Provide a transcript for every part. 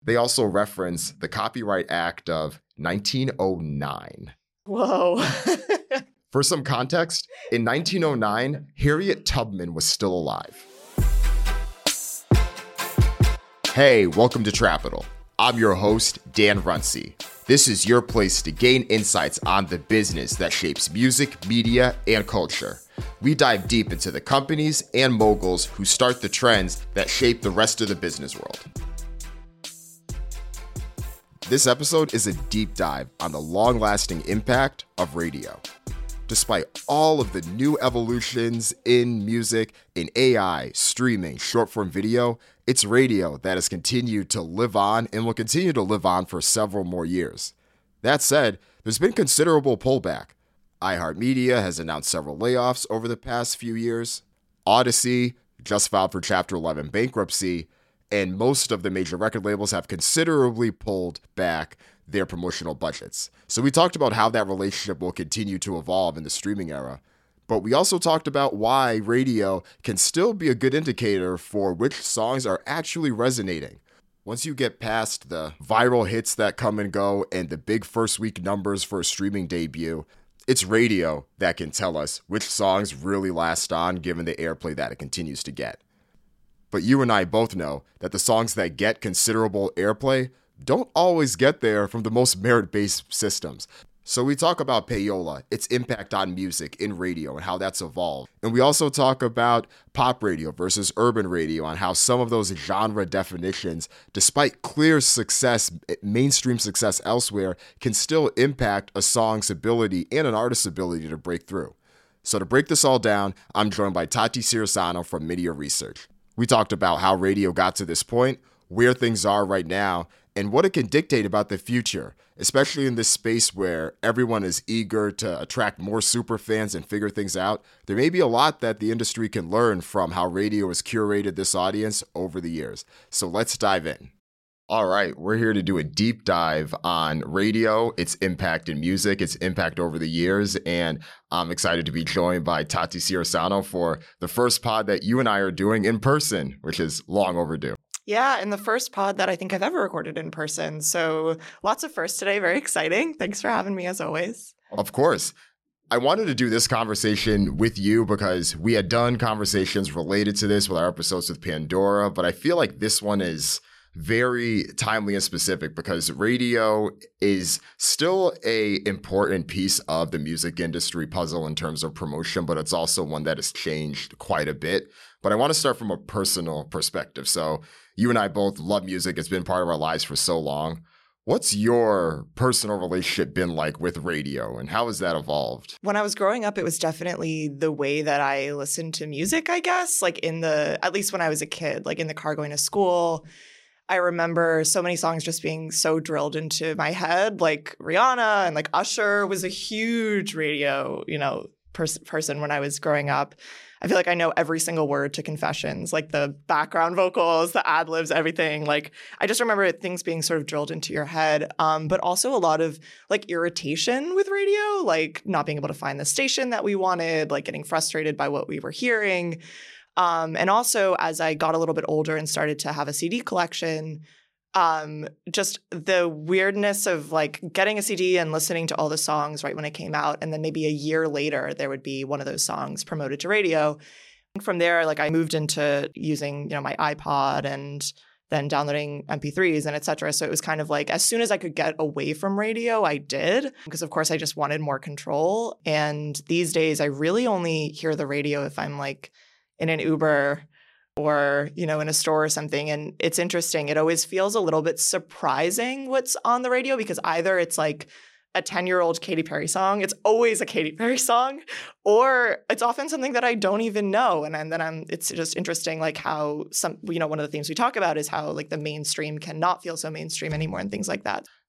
They also reference the Copyright Act of 1909. Whoa. For some context, in 1909, Harriet Tubman was still alive. Hey, welcome to Trapital. I'm your host, Dan Runcie. This is your place to gain insights on the business that shapes music, media, and culture. We dive deep into the companies and moguls who start the trends that shape the rest of the business world. This episode is a deep dive on the long-lasting impact of radio. Despite all of the new evolutions in music, in AI, streaming, short-form video, it's radio that has continued to live on and will continue to live on for several more years. That said, there's been considerable pullback. iHeartMedia has announced several layoffs over the past few years. Odyssey just filed for Chapter 11 bankruptcy, and most of the major record labels have considerably pulled back their promotional budgets. So we talked about how that relationship will continue to evolve in the streaming era. But we also talked about why radio can still be a good indicator for which songs are actually resonating. Once you get past the viral hits that come and go and the big first week numbers for a streaming debut, it's radio that can tell us which songs really last on given the airplay that it continues to get. But you and I both know that the songs that get considerable airplay don't always get there from the most merit-based systems. So we talk about payola, its impact on music in radio and how that's evolved. And we also talk about pop radio versus urban radio and how some of those genre definitions, despite clear success, mainstream success elsewhere, can still impact a song's ability and an artist's ability to break through. So to break this all down, I'm joined by Tati Cirisano from Media Research. We talked about how radio got to this point, where things are right now, and what it can dictate about the future, especially in this space where everyone is eager to attract more super fans and figure things out. There may be a lot that the industry can learn from how radio has curated this audience over the years. So let's dive in. All right, we're here to do a deep dive on radio, its impact in music, its impact over the years, and I'm excited to be joined by Tati Cirisano for the first pod that you and I are doing in person, which is long overdue. Yeah, and the first pod that I think I've ever recorded in person. So lots of firsts today. Very exciting. Thanks for having me as always. Of course. I wanted to do this conversation with you because we had done conversations related to this with our episodes with Pandora, but I feel like this one is very timely and specific because radio is still a important piece of the music industry puzzle in terms of promotion, but it's also one that has changed quite a bit. But I want to start from a personal perspective. So you and I both love music. It's been part of our lives for so long. What's your personal relationship been like with radio and how has that evolved? When I was growing up, it was definitely the way that I listened to music, I guess, like at least when I was a kid, like in the car going to school. I remember so many songs just being so drilled into my head, like Rihanna and like Usher was a huge radio, person when I was growing up. I feel like I know every single word to Confessions, like the background vocals, the ad libs, everything. Like I just remember things being sort of drilled into your head, but also a lot of like irritation with radio, like not being able to find the station that we wanted, like getting frustrated by what we were hearing. And also, as I got a little bit older and started to have a CD collection, just the weirdness of like getting a CD and listening to all the songs right when it came out. And then maybe a year later, there would be one of those songs promoted to radio. From there, like I moved into using, my iPod and then downloading MP3s and et cetera. So it was kind of like as soon as I could get away from radio, I did, because of course I just wanted more control. And these days, I really only hear the radio if I'm like in an Uber or, in a store or something. And it's interesting. It always feels a little bit surprising what's on the radio because either it's like a 10-year-old Katy Perry song, it's always a Katy Perry song, or it's often something that I don't even know. And then it's just interesting like how one of the themes we talk about is how like the mainstream cannot feel so mainstream anymore and things like that.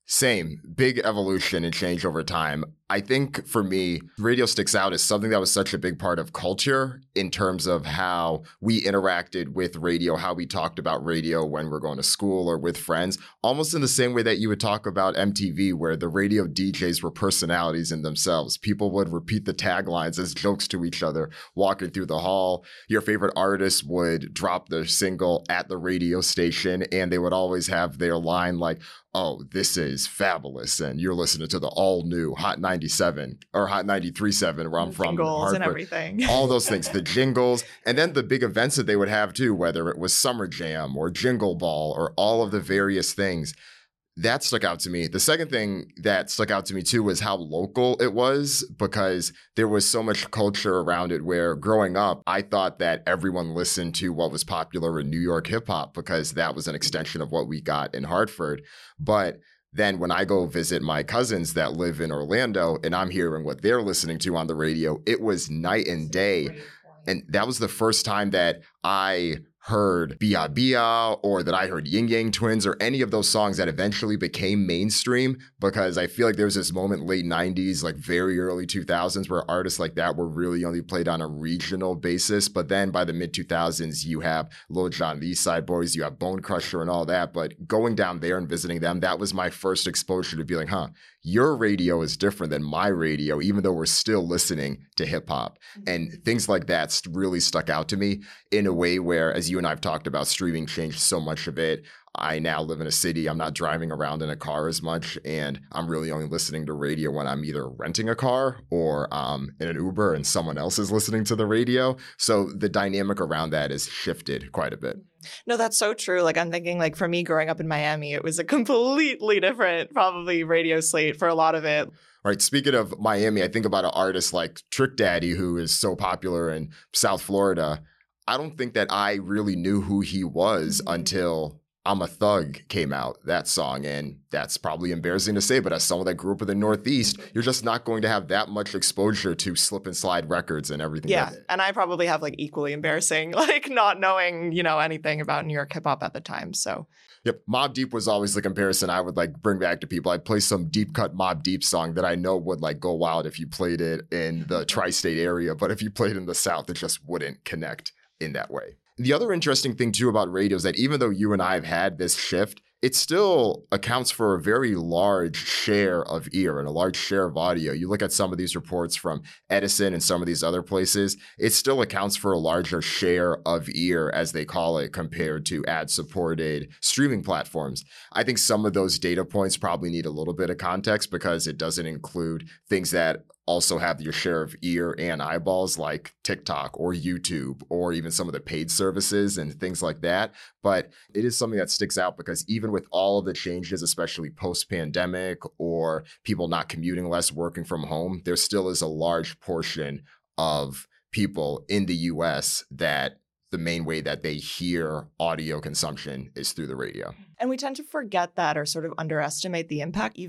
Same. Big evolution and change over time. I think for me, radio sticks out as something that was such a big part of culture in terms of how we interacted with radio, how we talked about radio when we're going to school or with friends, almost in the same way that you would talk about MTV, where the radio DJs were personalities in themselves. People would repeat the taglines as jokes to each other walking through the hall. Your favorite artist would drop their single at the radio station, and they would always have their line like, "Oh, this is fabulous," and you're listening to the all-new Hot 97 or Hot 93.7 where I'm from. Jingles and everything. All those things, the jingles, and then the big events that they would have too, whether it was Summer Jam or Jingle Ball or all of the various things. That stuck out to me. The second thing that stuck out to me too was how local it was, because there was so much culture around it where growing up, I thought that everyone listened to what was popular in New York hip hop because that was an extension of what we got in Hartford. But then when I go visit my cousins that live in Orlando and I'm hearing what they're listening to on the radio, it was night and day. And that was the first time that I heard Bia Bia or that I heard Ying Yang Twins or any of those songs that eventually became mainstream, because I feel like there was this moment late 90s, like very early 2000s, where artists like that were really only played on a regional basis. But then by the mid 2000s, you have Lil Jon, the East Side Boys, you have Bone Crusher and all that. But going down there and visiting them, that was my first exposure to be like, your radio is different than my radio, even though we're still listening to hip hop. And things like that really stuck out to me in a way where, as you and I have talked about, streaming changed so much of it. I now live in a city. I'm not driving around in a car as much, and I'm really only listening to radio when I'm either renting a car or in an Uber and someone else is listening to the radio. So the dynamic around that has shifted quite a bit. No, that's so true. Like, I'm thinking, like, for me growing up in Miami, it was a completely different, probably radio slate for a lot of it. All right. Speaking of Miami, I think about an artist like Trick Daddy, who is so popular in South Florida. I don't think that I really knew who he was until I'm a Thug came out, that song. And that's probably embarrassing to say, but as someone that grew up in the Northeast, you're just not going to have that much exposure to Slip and Slide records and everything. Yeah. And I probably have like equally embarrassing, like not knowing, anything about New York hip hop at the time. So. Yep. Mobb Deep was always the comparison I would like bring back to people. I'd play some deep cut Mobb Deep song that I know would like go wild if you played it in the tri-state area. But if you played in the South, it just wouldn't connect in that way. The other interesting thing too about radio is that even though you and I have had this shift, it still accounts for a very large share of ear and a large share of audio. You look at some of these reports from Edison and some of these other places, it still accounts for a larger share of ear, as they call it, compared to ad-supported streaming platforms. I think some of those data points probably need a little bit of context because it doesn't include things that also have your share of ear and eyeballs like TikTok or YouTube or even some of the paid services and things like that. But it is something that sticks out because even with all of the changes, especially post-pandemic or people not commuting less, working from home, there still is a large portion of people in the US that the main way that they hear audio consumption is through the radio. And we tend to forget that or sort of underestimate the impact.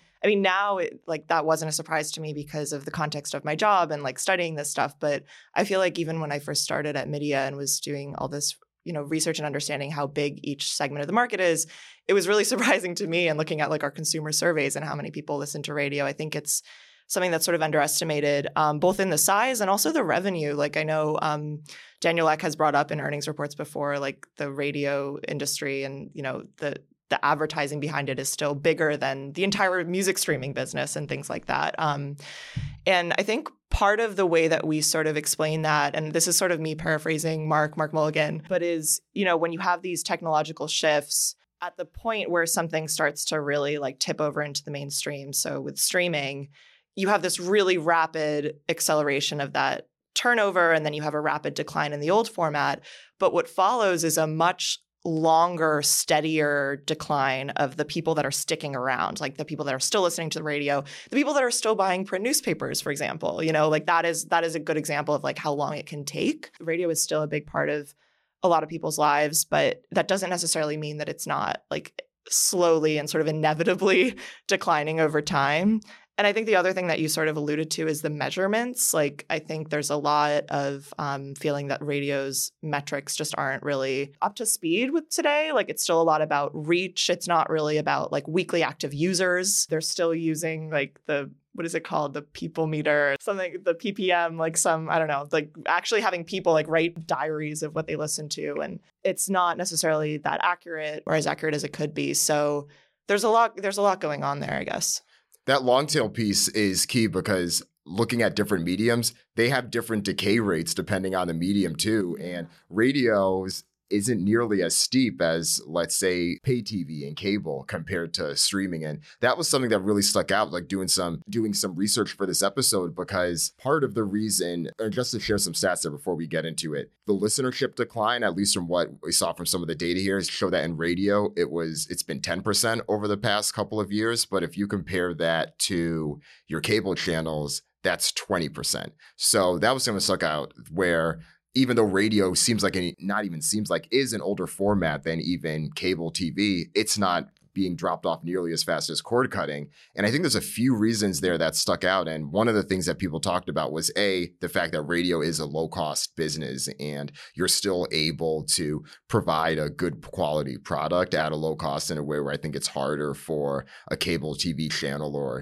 Now that wasn't a surprise to me because of the context of my job and like studying this stuff. But I feel like even when I first started at Media and was doing all this, research and understanding how big each segment of the market is, it was really surprising to me. And looking at like our consumer surveys and how many people listen to radio, I think it's something that's sort of underestimated, both in the size and also the revenue. Like I know Daniel Ek has brought up in earnings reports before, like the radio industry and, the advertising behind it is still bigger than the entire music streaming business and things like that. And I think part of the way that we sort of explain that, and this is sort of me paraphrasing Mark Mulligan, but is, when you have these technological shifts at the point where something starts to really like tip over into the mainstream. So with streaming, you have this really rapid acceleration of that turnover, and then you have a rapid decline in the old format. But what follows is a much longer, steadier decline of the people that are sticking around, like the people that are still listening to the radio, the people that are still buying print newspapers, for example. Like that is a good example of like how long it can take. Radio is still a big part of a lot of people's lives, but that doesn't necessarily mean that it's not like slowly and sort of inevitably declining over time. And I think the other thing that you sort of alluded to is the measurements. Like, I think there's a lot of feeling that radio's metrics just aren't really up to speed with today. Like, it's still a lot about reach. It's not really about like weekly active users. They're still using like what is it called? The people meter, something, the PPM, like some, I don't know, like actually having people like write diaries of what they listen to. And it's not necessarily that accurate or as accurate as it could be. So there's a lot going on there, I guess. That long tail piece is key because looking at different mediums, they have different decay rates depending on the medium too. And radios isn't nearly as steep as, let's say, pay TV and cable compared to streaming. And that was something that really stuck out, like doing some research for this episode, because part of the reason, and just to share some stats there before we get into it, the listenership decline, at least from what we saw from some of the data here, show that in radio, it's been 10% over the past couple of years. But if you compare that to your cable channels, that's 20%. So that was something that stuck out, where even though radio is an older format than even cable TV, it's not being dropped off nearly as fast as cord cutting. And I think there's a few reasons there that stuck out. And one of the things that people talked about was the fact that radio is a low cost business and you're still able to provide a good quality product at a low cost in a way where I think it's harder for a cable TV channel or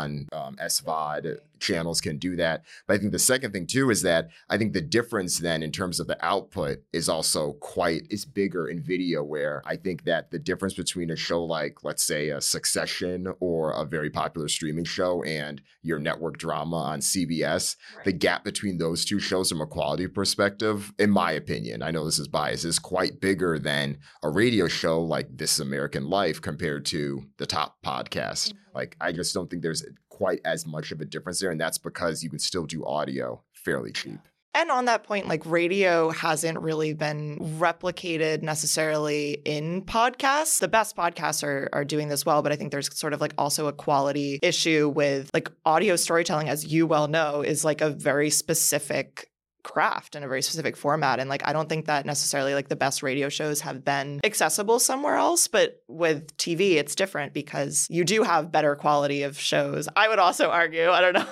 SVOD channels can do that. But I think the second thing too is that I think the difference then in terms of the output is also is bigger in video, where I think that the difference between a show like, let's say, a Succession or a very popular streaming show and your network drama on CBS, right, the gap between those two shows from a quality perspective, in my opinion, I know this is biased, is quite bigger than a radio show like This Is American Life compared to the top podcast. Mm-hmm. Like, I just don't think there's quite as much of a difference there. And that's because you can still do audio fairly cheap. And on that point, like, radio hasn't really been replicated necessarily in podcasts. The best podcasts are doing this well, but I think there's sort of like also a quality issue with like audio storytelling, as you well know, is like a very specific craft and a very specific format. And like, I don't think that necessarily like the best radio shows have been accessible somewhere else. But with TV, it's different because you do have better quality of shows. I would also argue, I don't know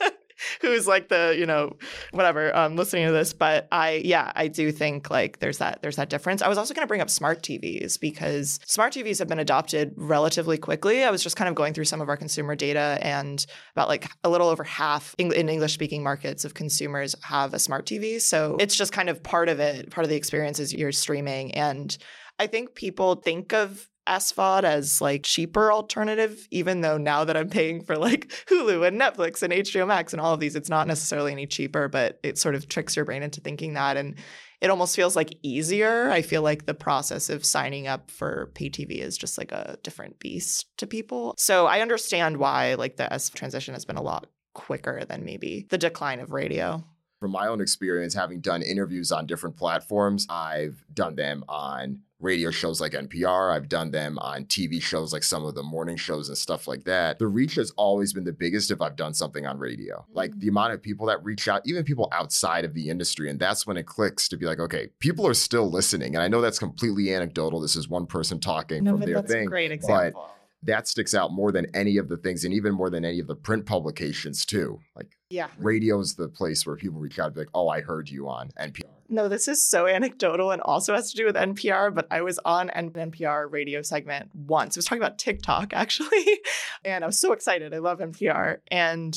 who's like the, whatever, listening to this. But I do think like there's that difference. I was also going to bring up smart TVs because smart TVs have been adopted relatively quickly. I was just kind of going through some of our consumer data, and about like a little over half in English speaking markets of consumers have a smart TV. So it's just kind of part of the experience is you're streaming. And I think people think of SVOD as like cheaper alternative, even though now that I'm paying for like Hulu and Netflix and HBO Max and all of these, it's not necessarily any cheaper, but it sort of tricks your brain into thinking that. And it almost feels like easier. I feel like the process of signing up for pay TV is just like a different beast to people. So I understand why like the S transition has been a lot quicker than maybe the decline of radio. From my own experience, having done interviews on different platforms, I've done them on radio shows like NPR. I've done them on TV shows like some of the morning shows and stuff like that. The reach has always been the biggest if I've done something on radio. Like the amount of people that reach out, even people outside of the industry. And that's when it clicks to be like, okay, people are still listening. And I know that's completely anecdotal. This is one person talking from their thing. That's a great example. But that sticks out more than any of the things, and even more than any of the print publications too. Like, radio is the place where people reach out and be like, oh, I heard you on NPR. No, this is so anecdotal and also has to do with NPR, but I was on an NPR radio segment once. I was talking about TikTok, actually, and I was so excited. I love NPR. And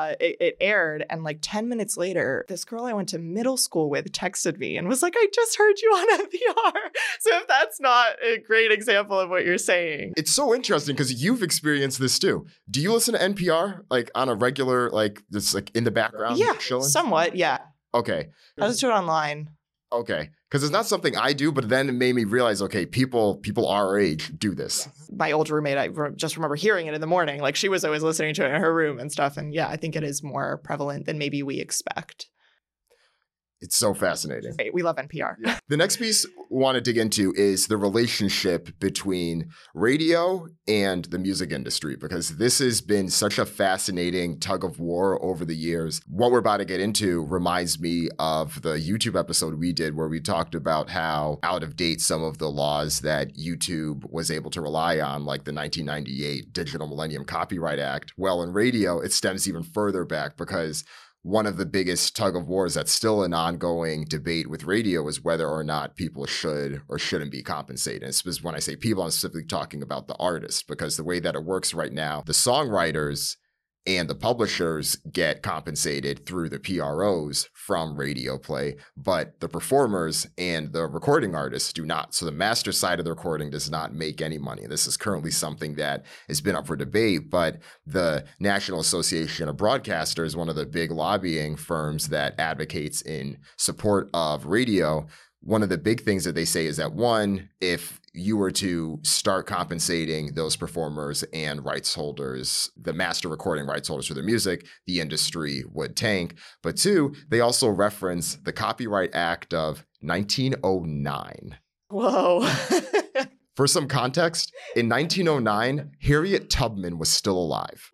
it aired, and like 10 minutes later, this girl I went to middle school with texted me and was like, I just heard you on NPR. So if that's not a great example of what you're saying. It's so interesting because you've experienced this too. Do you listen to NPR like on a regular, like just like in the background? Yeah, chilling? Somewhat, yeah. Okay. I just do it online. Okay. Because it's not something I do, but then it made me realize, okay, people our age do this. My old roommate, I just remember hearing it in the morning. Like she was always listening to it in her room and stuff. And yeah, I think it is more prevalent than maybe we expect. It's so fascinating. Great. We love NPR. Yeah. The next piece we want to dig into is the relationship between radio and the music industry, because this has been such a fascinating tug of war over the years. What we're about to get into reminds me of the YouTube episode we did where we talked about how out of date some of the laws that YouTube was able to rely on, like the 1998 Digital Millennium Copyright Act. Well, in radio, it stems even further back, because one of the biggest tug of wars that's still an ongoing debate with radio is whether or not people should or shouldn't be compensated. And when I say people, I'm specifically talking about the artists, because the way that it works right now, the songwriters and the publishers get compensated through the PROs from radio play, but the performers and the recording artists do not. So the master side of the recording does not make any money. This is currently something that has been up for debate, but the National Association of Broadcasters, one of the big lobbying firms that advocates in support of radio, one of the big things that they say is that, one, if you were to start compensating those performers and rights holders, the master recording rights holders for their music, the industry would tank. But two, they also reference the Copyright Act of 1909. Whoa. For some context, in 1909, Harriet Tubman was still alive.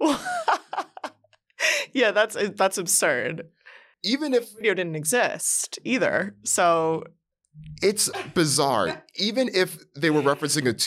Yeah, that's absurd. Even if radio didn't exist either, so it's bizarre. Even if they were referencing a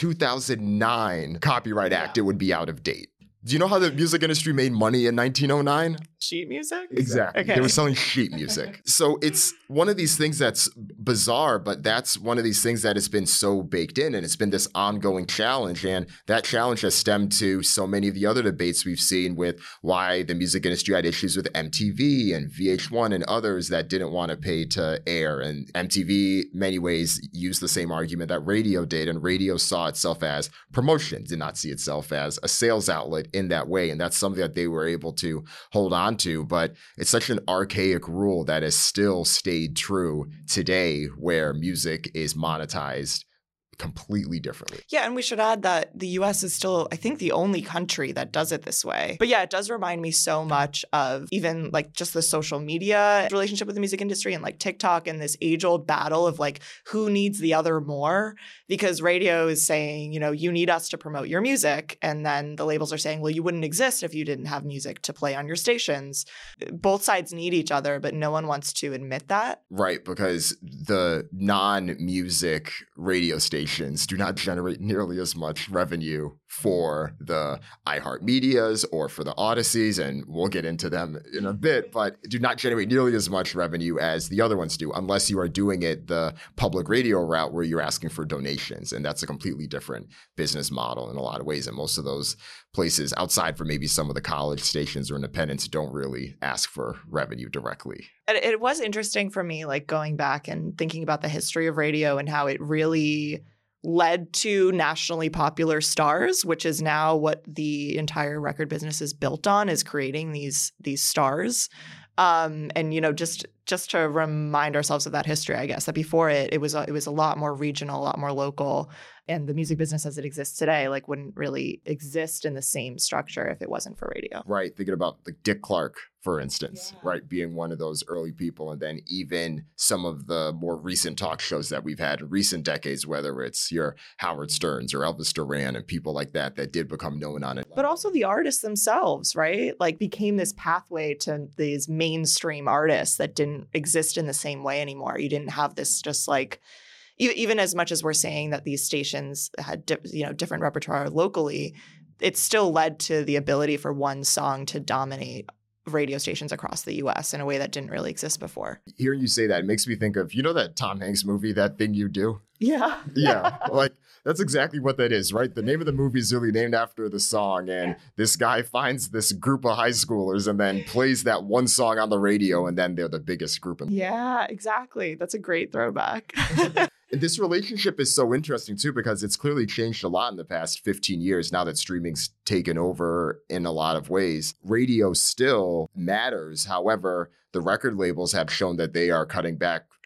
2009 Copyright Act, it would be out of date. Do you know how the music industry made money in 1909? Sheet music? Exactly. Okay. They were selling sheet music. So it's one of these things that's bizarre, but that's one of these things that has been so baked in, and it's been this ongoing challenge. And that challenge has stemmed to so many of the other debates we've seen with why the music industry had issues with MTV and VH1 and others that didn't want to pay to air. And MTV, many ways, used the same argument that radio did, and radio saw itself as promotion, did not see itself as a sales outlet in that way. And that's something that they were able to hold on to. But it's such an archaic rule that has still stayed true today, where music is monetized completely differently. Yeah, and we should add that the US is still, I think, the only country that does it this way. But yeah, it does remind me so much of even like just the social media relationship with the music industry and like TikTok and this age-old battle of like who needs the other more, because radio is saying, you know, you need us to promote your music, and then the labels are saying, well, you wouldn't exist if you didn't have music to play on your stations. Both sides need each other, but no one wants to admit that. Right, because the non-music radio stations do not generate nearly as much revenue for the iHeartMedias or for the Odysseys, and we'll get into them in a bit, but do not generate nearly as much revenue as the other ones do, unless you are doing it the public radio route where you're asking for donations. And that's a completely different business model in a lot of ways. And most of those places, outside for maybe some of the college stations or independents, don't really ask for revenue directly. It was interesting for me, like going back and thinking about the history of radio and how it really led to nationally popular stars, which is now what the entire record business is built on, is creating these stars. And, you know, just to remind ourselves of that history, I guess, that before it was a lot more regional, a lot more local. And the music business as it exists today, like, wouldn't really exist in the same structure if it wasn't for radio. Right. Thinking about like Dick Clark, for instance, right, being one of those early people. And then even some of the more recent talk shows that we've had in recent decades, whether it's your Howard Sterns or Elvis Duran and people like that did become known on it. But also the artists themselves, right? Like, became this pathway to these mainstream artists that didn't exist in the same way anymore. You didn't have this just like, even as much as we're saying that these stations had different repertoire locally, it still led to the ability for one song to dominate radio stations across the U.S. in a way that didn't really exist before. Hearing you say that, it makes me think of, you know, that Tom Hanks movie, That Thing You Do? Yeah. Yeah. Like, that's exactly what that is, right? The name of the movie is really named after the song. And this guy finds this group of high schoolers and then plays that one song on the radio. And then they're the biggest group. Yeah, exactly. That's a great throwback. This relationship is so interesting, too, because it's clearly changed a lot in the past 15 years now that streaming's taken over in a lot of ways. Radio still matters. However, the record labels have shown that they are cutting back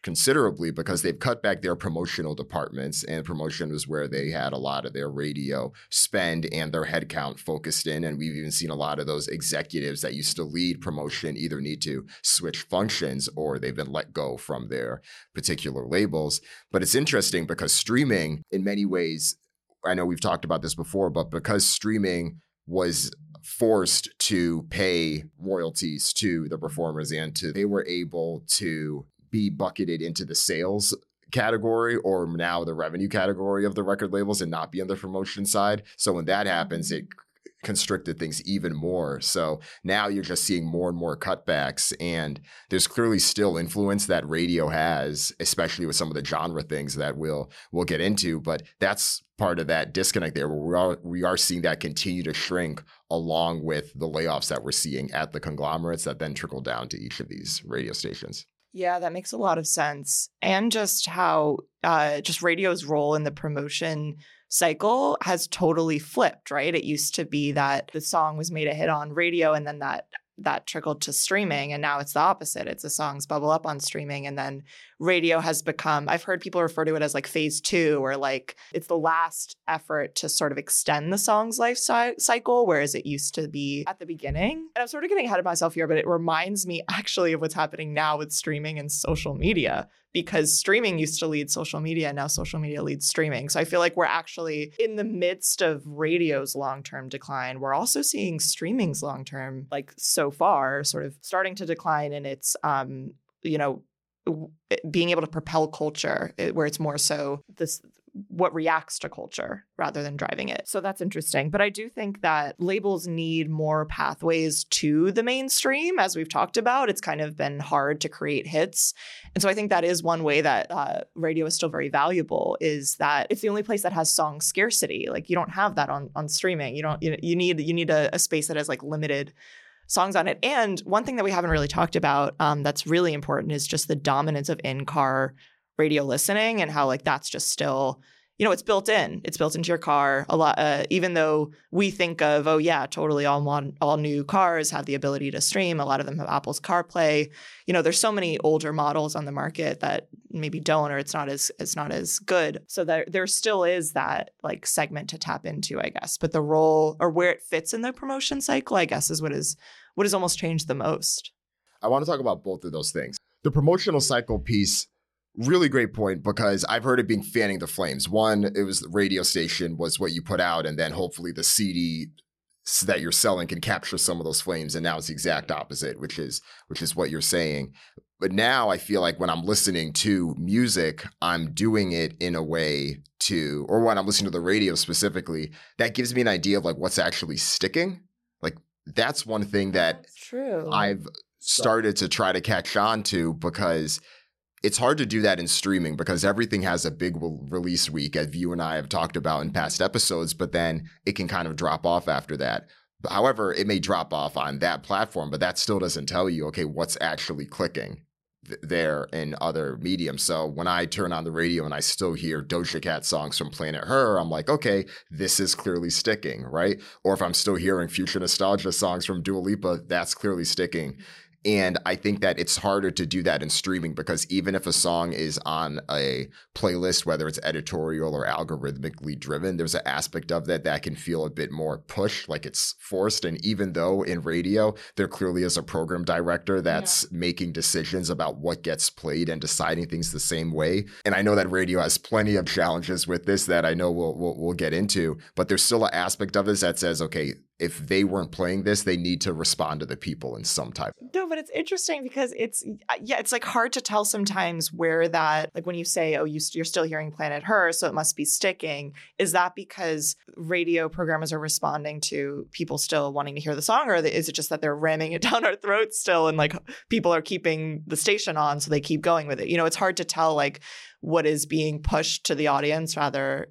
considerably because they've cut back their promotional departments, and promotion was where they had a lot of their radio spend and their headcount focused in. And we've even seen a lot of those executives that used to lead promotion either need to switch functions or they've been let go from their particular labels. But it's interesting because streaming, in many ways, I know we've talked about this before, but because streaming was forced to pay royalties to the performers they were able to be bucketed into the sales category or now the revenue category of the record labels and not be on the promotion side. So when that happens, it constricted things even more. So now you're just seeing more and more cutbacks, and there's clearly still influence that radio has, especially with some of the genre things that we'll get into. But that's part of that disconnect there, where we are seeing that continue to shrink along with the layoffs that we're seeing at the conglomerates that then trickle down to each of these radio stations. Yeah, that makes a lot of sense. And just how just radio's role in the promotion cycle has totally flipped, right? It used to be that the song was made a hit on radio and then that trickled to streaming. And now it's the opposite. It's the songs bubble up on streaming. And then radio has become, I've heard people refer to it as like phase 2, or like it's the last effort to sort of extend the song's life cycle, whereas it used to be at the beginning. And I'm sort of getting ahead of myself here, but it reminds me actually of what's happening now with streaming and social media, because streaming used to lead social media, and now social media leads streaming. So I feel like we're actually in the midst of radio's long-term decline. We're also seeing streaming's long-term, like so far, sort of starting to decline in its, being able to propel culture, where it's more so what reacts to culture rather than driving it. So that's interesting. But I do think that labels need more pathways to the mainstream. As we've talked about, it's kind of been hard to create hits. And so I think that is one way that radio is still very valuable, is that it's the only place that has song scarcity. Like you don't have that on streaming. You need a space that has like limited songs on it. And one thing that we haven't really talked about that's really important is just the dominance of in-car radio listening, and how like that's just still, it's built into your car a lot. Even though we think of, oh yeah, totally all new cars have the ability to stream. A lot of them have Apple's CarPlay. There's so many older models on the market that maybe don't, or it's not as good. So there still is that like segment to tap into, I guess. But the role or where it fits in the promotion cycle, I guess, is what has almost changed the most. I want to talk about both of those things. The promotional cycle piece, really great point, because I've heard it being fanning the flames. One, it was the radio station was what you put out, and then hopefully the CD that you're selling can capture some of those flames. And now it's the exact opposite, which is what you're saying. But now I feel like when I'm listening to music, I'm doing it in a way or when I'm listening to the radio specifically, that gives me an idea of like what's actually sticking. Like that's one thing that true. I've started to try to catch on to, because it's hard to do that in streaming because everything has a big release week, as you and I have talked about in past episodes, but then it can kind of drop off after that. However, it may drop off on that platform, but that still doesn't tell you, okay, what's actually clicking there in other mediums. So when I turn on the radio and I still hear Doja Cat songs from Planet Her, I'm like, okay, this is clearly sticking, right? Or if I'm still hearing future nostalgia songs from Dua Lipa, that's clearly sticking. And I think that it's harder to do that in streaming, because even if a song is on a playlist, whether it's editorial or algorithmically driven, there's an aspect of that can feel a bit more push, like it's forced. And even though in radio, there clearly is a program director that's making decisions about what gets played and deciding things the same way. And I know that radio has plenty of challenges with this that I know we'll get into, but there's still an aspect of this that says, okay, if they weren't playing this, they need to respond to the people in some type. No, but it's interesting because it's like hard to tell sometimes where that, like when you say, oh, you're still hearing Planet Her, so it must be sticking. Is that because radio programmers are responding to people still wanting to hear the song, or is it just that they're ramming it down our throats still and like people are keeping the station on so they keep going with it? It's hard to tell like what is being pushed to the audience rather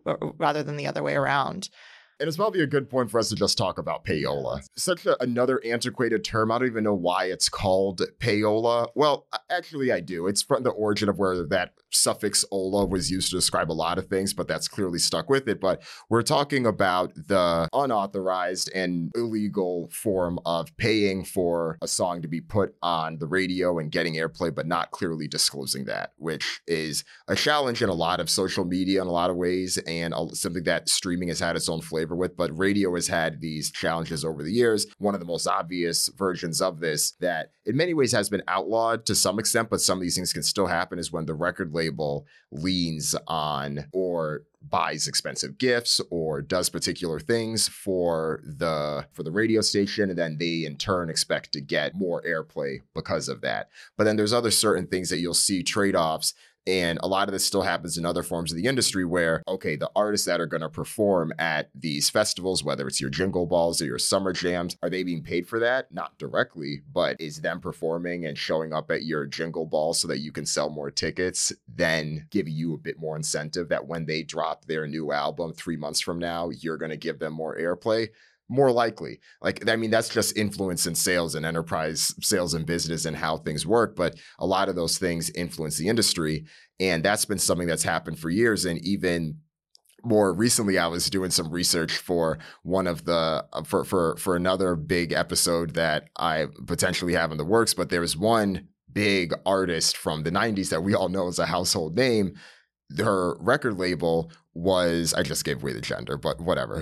than the other way around. And it's probably a good point for us to just talk about payola. Such another antiquated term. I don't even know why it's called payola. Well, actually, I do. It's from the origin of where that suffix "ola" was used to describe a lot of things, but that's clearly stuck with it. But we're talking about the unauthorized and illegal form of paying for a song to be put on the radio and getting airplay, but not clearly disclosing that, which is a challenge in a lot of social media in a lot of ways, and something that streaming has had its own flavor with. But radio has had these challenges over the years. One of the most obvious versions of this that in many ways has been outlawed to some extent, but some of these things can still happen, is when the record label leans on or buys expensive gifts or does particular things for the radio station, and then they in turn expect to get more airplay because of that. But then there's other certain things that you'll see trade-offs. And a lot of this still happens in other forms of the industry where, okay, the artists that are going to perform at these festivals, whether it's your Jingle Balls or your Summer Jams, are they being paid for that? Not directly, but is them performing and showing up at your Jingle Ball so that you can sell more tickets, then giving you a bit more incentive that when they drop their new album 3 months from now, you're going to give them more airplay? More likely. Like, I mean, that's just influence in sales and enterprise sales and business and how things work. But a lot of those things influence the industry. And that's been something that's happened for years. And even more recently, I was doing some research for one of the for another big episode that I potentially have in the works. But there was one big artist from the 90s that we all know is a household name. Her record label was, I just gave away the gender, but whatever.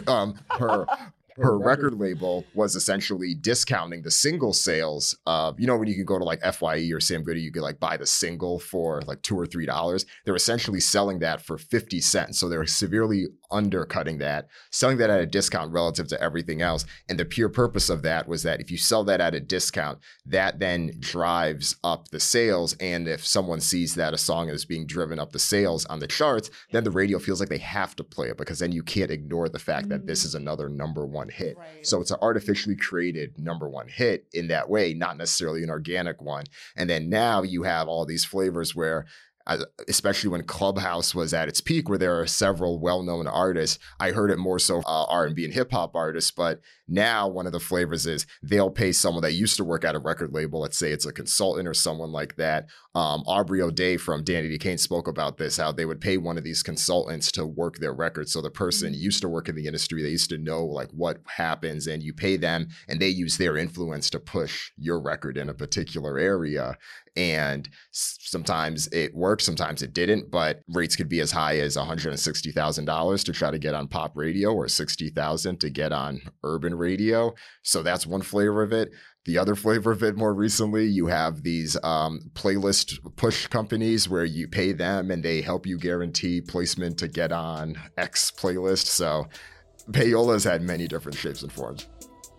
Her record label was essentially discounting the single sales of, you know, when you can go to like FYE or Sam Goody, you could like buy the single for like $2 or $3. They're essentially selling that for 50 cents. So they're severely undercutting that, selling that at a discount relative to everything else. And the pure purpose of that was that if you sell that at a discount, that then drives up the sales. And if someone sees that a song is being driven up the sales on the charts, then the radio feels like they have to play it, because then you can't ignore the fact that this is another #1 hit. Right. So it's an artificially created #1 hit in that way, not necessarily an organic one. And then now you have all these flavors where, especially when Clubhouse was at its peak, where there are several well-known artists. I heard it more so R&B and hip hop artists, but now one of the flavors is they'll pay someone that used to work at a record label. Let's say it's a consultant or someone like that. Aubrey O'Day from Danny D. Kane spoke about this, how they would pay one of these consultants to work their record. So the person used to work in the industry, they used to know like what happens, and you pay them and they use their influence to push your record in a particular area. And sometimes it worked, sometimes it didn't, but rates could be as high as $160,000 to try to get on pop radio, or $60,000 to get on urban radio. So that's one flavor of it. The other flavor of it more recently, you have these playlist push companies where you pay them and they help you guarantee placement to get on X playlist. So payola's had many different shapes and forms.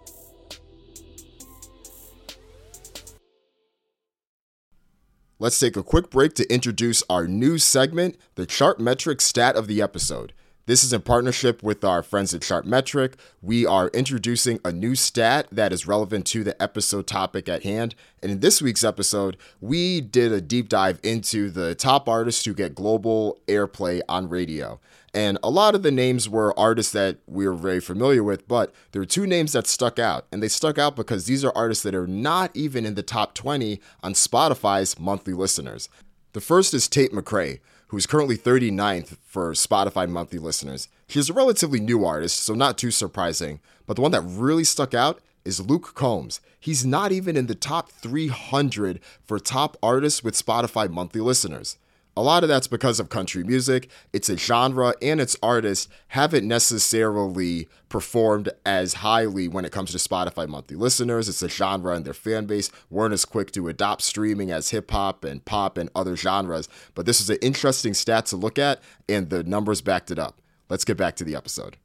Let's take a quick break to introduce our new segment, the Chartmetric Stat of the Episode. This is in partnership with our friends at Chartmetric. We are introducing a new stat that is relevant to the episode topic at hand. And in this week's episode, we did a deep dive into the top artists who get global airplay on radio. And a lot of the names were artists that we were very familiar with, but there were two names that stuck out. And they stuck out because these are artists that are not even in the top 20 on Spotify's monthly listeners. The first is Tate McRae, who's currently 39th for Spotify monthly listeners. She's a relatively new artist, so not too surprising. But the one that really stuck out is Luke Combs. He's not even in the top 300 for top artists with Spotify monthly listeners. A lot of that's because of country music. It's a genre, and its artists haven't necessarily performed as highly when it comes to Spotify monthly listeners. It's a genre, and their fan base weren't as quick to adopt streaming as hip hop and pop and other genres. But this is an interesting stat to look at, and the numbers backed it up. Let's get back to the episode.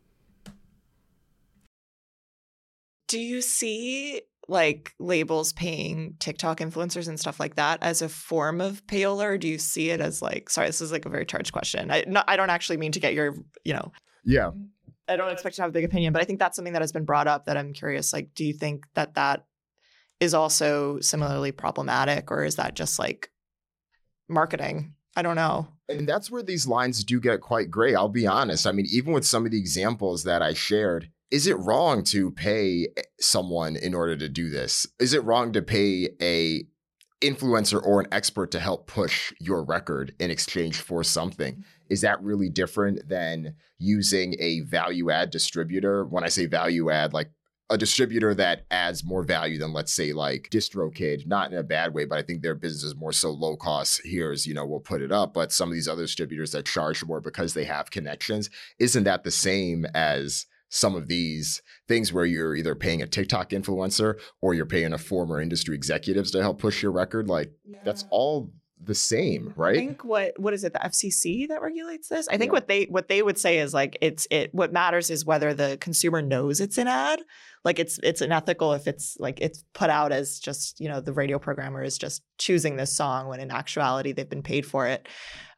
Do you see like labels paying TikTok influencers and stuff like that as a form of payola, or do you see it as like, sorry, this is like a very charged question. I don't actually mean to get your, Yeah. I don't expect to have a big opinion, but I think that's something that has been brought up that I'm curious, like, do you think that that is also similarly problematic, or is that just like marketing? I don't know. And that's where these lines do get quite gray. I'll be honest. I mean, even with some of the examples that I shared, is it wrong to pay someone in order to do this? Is it wrong to pay a influencer or an expert to help push your record in exchange for something. Is that really different than using a value add distributor? When I say value add, like a distributor that adds more value than, let's say, like DistroKid, not in a bad way, but I think their business is more so low cost. Here's, we'll put it up. But some of these other distributors that charge more because they have connections, isn't that the same as some of these things where you're either paying a TikTok influencer or you're paying a former industry executives to help push your record? Like, that's all the same, right? I think what is it, the FCC that regulates this? I think what they would say is like what matters is whether the consumer knows it's an ad. Like it's unethical if it's like it's put out as just, the radio programmer is just choosing this song when in actuality they've been paid for it.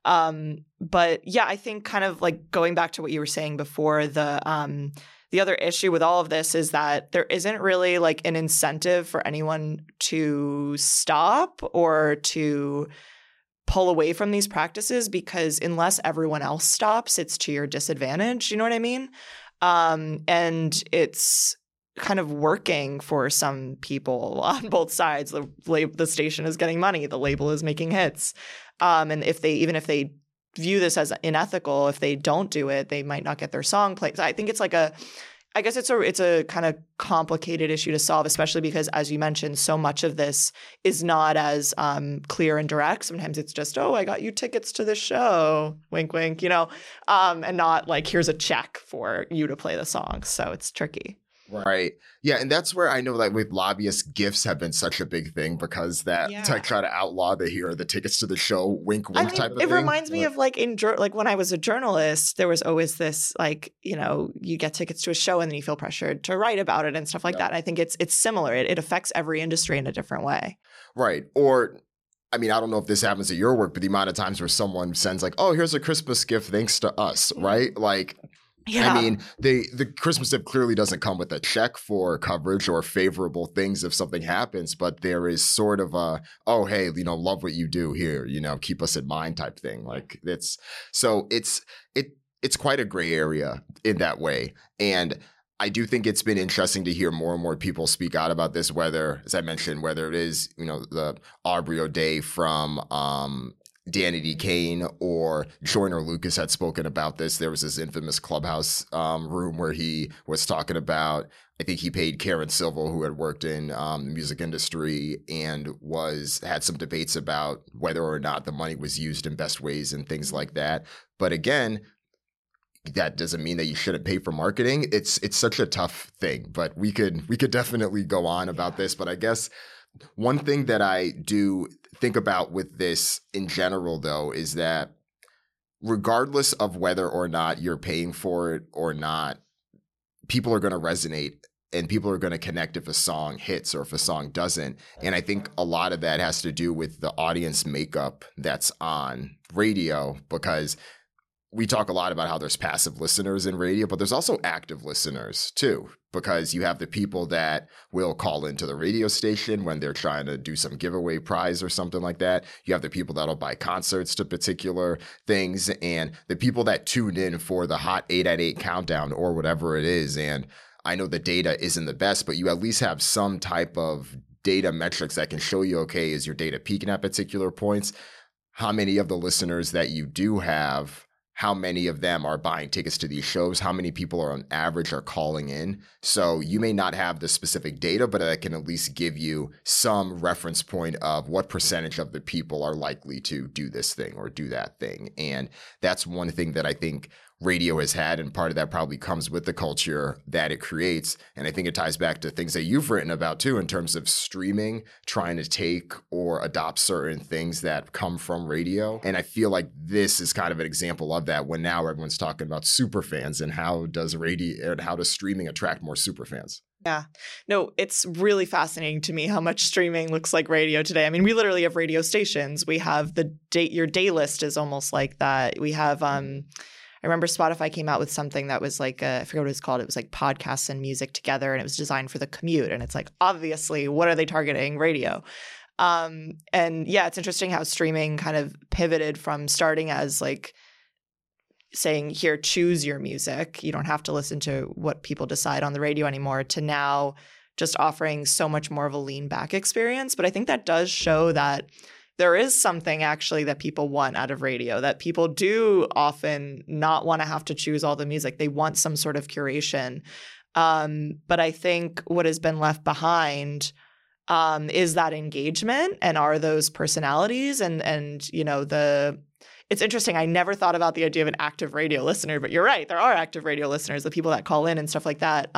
But yeah, I think kind of like going back to what you were saying before, the other issue with all of this is that there isn't really like an incentive for anyone to stop or to pull away from these practices, because unless everyone else stops, it's to your disadvantage. You know what I mean? And it's kind of working for some people on both sides. The station is getting money, the label is making hits. And even if they view this as unethical, if they don't do it, they might not get their song played. So I think it's I guess it's a kind of complicated issue to solve, especially because, as you mentioned, so much of this is not as clear and direct. Sometimes it's just, I got you tickets to the show, wink, wink, and not like, here's a check for you to play the song. So it's tricky. Right. Yeah. And that's where I know that with lobbyists, gifts have been such a big thing, because that to try to outlaw the tickets to the show, wink, wink type of thing. It reminds me of like when I was a journalist, there was always this like, you get tickets to a show and then you feel pressured to write about it and stuff like that. And I think it's similar. It affects every industry in a different way. Right. Or I mean, I don't know if this happens at your work, but the amount of times where someone sends like, oh, here's a Christmas gift thanks to us. Right. Like, yeah. I mean, the Christmas gift clearly doesn't come with a check for coverage or favorable things if something happens, but there is sort of a, oh, hey, love what you do here, keep us in mind type thing. Like it's quite a gray area in that way. And I do think it's been interesting to hear more and more people speak out about this, whether, as I mentioned, whether it is, the Aubrey O'Day from Danny D. Kane or Joyner Lucas had spoken about this. There was this infamous Clubhouse room where he was talking about, I think he paid Karen Silva, who had worked in the music industry and had some debates about whether or not the money was used in best ways and things like that. But again, that doesn't mean that you shouldn't pay for marketing. It's such a tough thing, but we could definitely go on about this. But I guess one thing that I do think about with this in general, though, is that regardless of whether or not you're paying for it or not, people are going to resonate and people are going to connect if a song hits or if a song doesn't. And I think a lot of that has to do with the audience makeup that's on radio, because we talk a lot about how there's passive listeners in radio, but there's also active listeners too, because you have the people that will call into the radio station when they're trying to do some giveaway prize or something like that. You have the people that'll buy concerts to particular things, and the people that tune in for the hot 8 at 8 countdown or whatever it is. And I know the data isn't the best, but you at least have some type of data metrics that can show you, okay, is your data peaking at particular points? How many of the listeners that you do have, how many of them are buying tickets to these shows? How many people are on average are calling in? So you may not have the specific data, but that can at least give you some reference point of what percentage of the people are likely to do this thing or do that thing. And that's one thing that I think radio has had, and part of that probably comes with the culture that it creates. And I think it ties back to things that you've written about too, in terms of streaming, trying to take or adopt certain things that come from radio. And I feel like this is kind of an example of that, when now everyone's talking about super fans and how does streaming attract more super fans? Yeah. No, it's really fascinating to me how much streaming looks like radio today. I mean, we literally have radio stations. We have your day list is almost like that. We have I remember Spotify came out with something that was like, I forget what it was called. It was like podcasts and music together, and it was designed for the commute. And it's like, obviously, what are they targeting? Radio. And yeah, it's interesting how streaming kind of pivoted from starting as like saying, here, choose your music. You don't have to listen to what people decide on the radio anymore, to now just offering so much more of a lean back experience. But I think that does show that there is something actually that people want out of radio, that people do often not want to have to choose all the music. They want some sort of curation. But I think what has been left behind is that engagement, and are those personalities, and you know, it's interesting. I never thought about the idea of an active radio listener, but you're right. There are active radio listeners, the people that call in and stuff like that.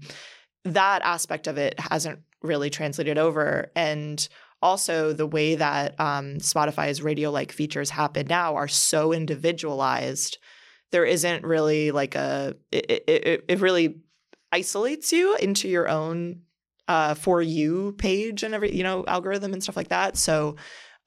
That aspect of it hasn't really translated over. And also the way that Spotify's radio-like features happen now are so individualized. There isn't really like it really isolates you into your own For You page and every, you know, algorithm and stuff like that. So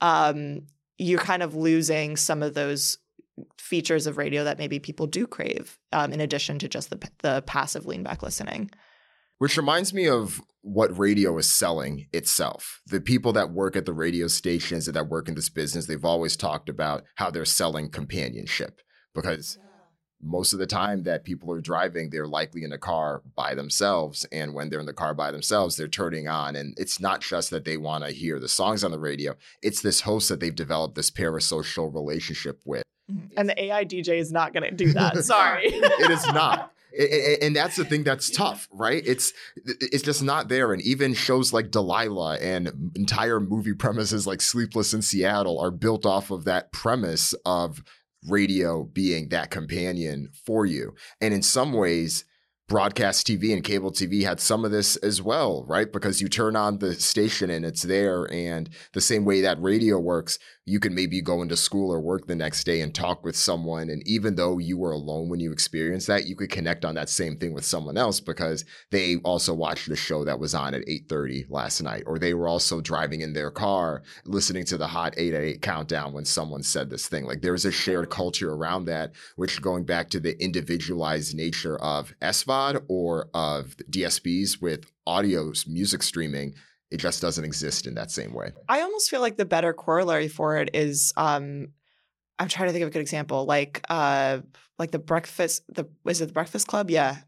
you're kind of losing some of those features of radio that maybe people do crave, in addition to just the passive lean back listening. Which reminds me of what radio is selling itself. The people that work at the radio stations and that work in this business, they've always talked about how they're selling companionship, because most of the time that people are driving, they're likely in a car by themselves. And when they're in the car by themselves, they're turning on. And it's not just that they want to hear the songs on the radio. It's this host that they've developed this parasocial relationship with. And the AI DJ is not going to do that. Sorry. It is not. And that's the thing that's tough, right? It's just not there. And even shows like Delilah and entire movie premises like Sleepless in Seattle are built off of that premise of radio being that companion for you. And in some ways, broadcast TV and cable TV had some of this as well, right? Because you turn on the station and it's there. And the same way that radio works, you can maybe go into school or work the next day and talk with someone. And even though you were alone when you experienced that, you could connect on that same thing with someone else because they also watched the show that was on at 8:30 last night, or they were also driving in their car listening to the Hot 8 at 8 countdown when someone said this thing. Like there's a shared culture around that, which going back to the individualized nature of SVOD or of DSPs with audio music streaming, it just doesn't exist in that same way. I almost feel like the better corollary for it is, I'm trying to think of a good example, like the Breakfast, is it the Breakfast Club? Yeah.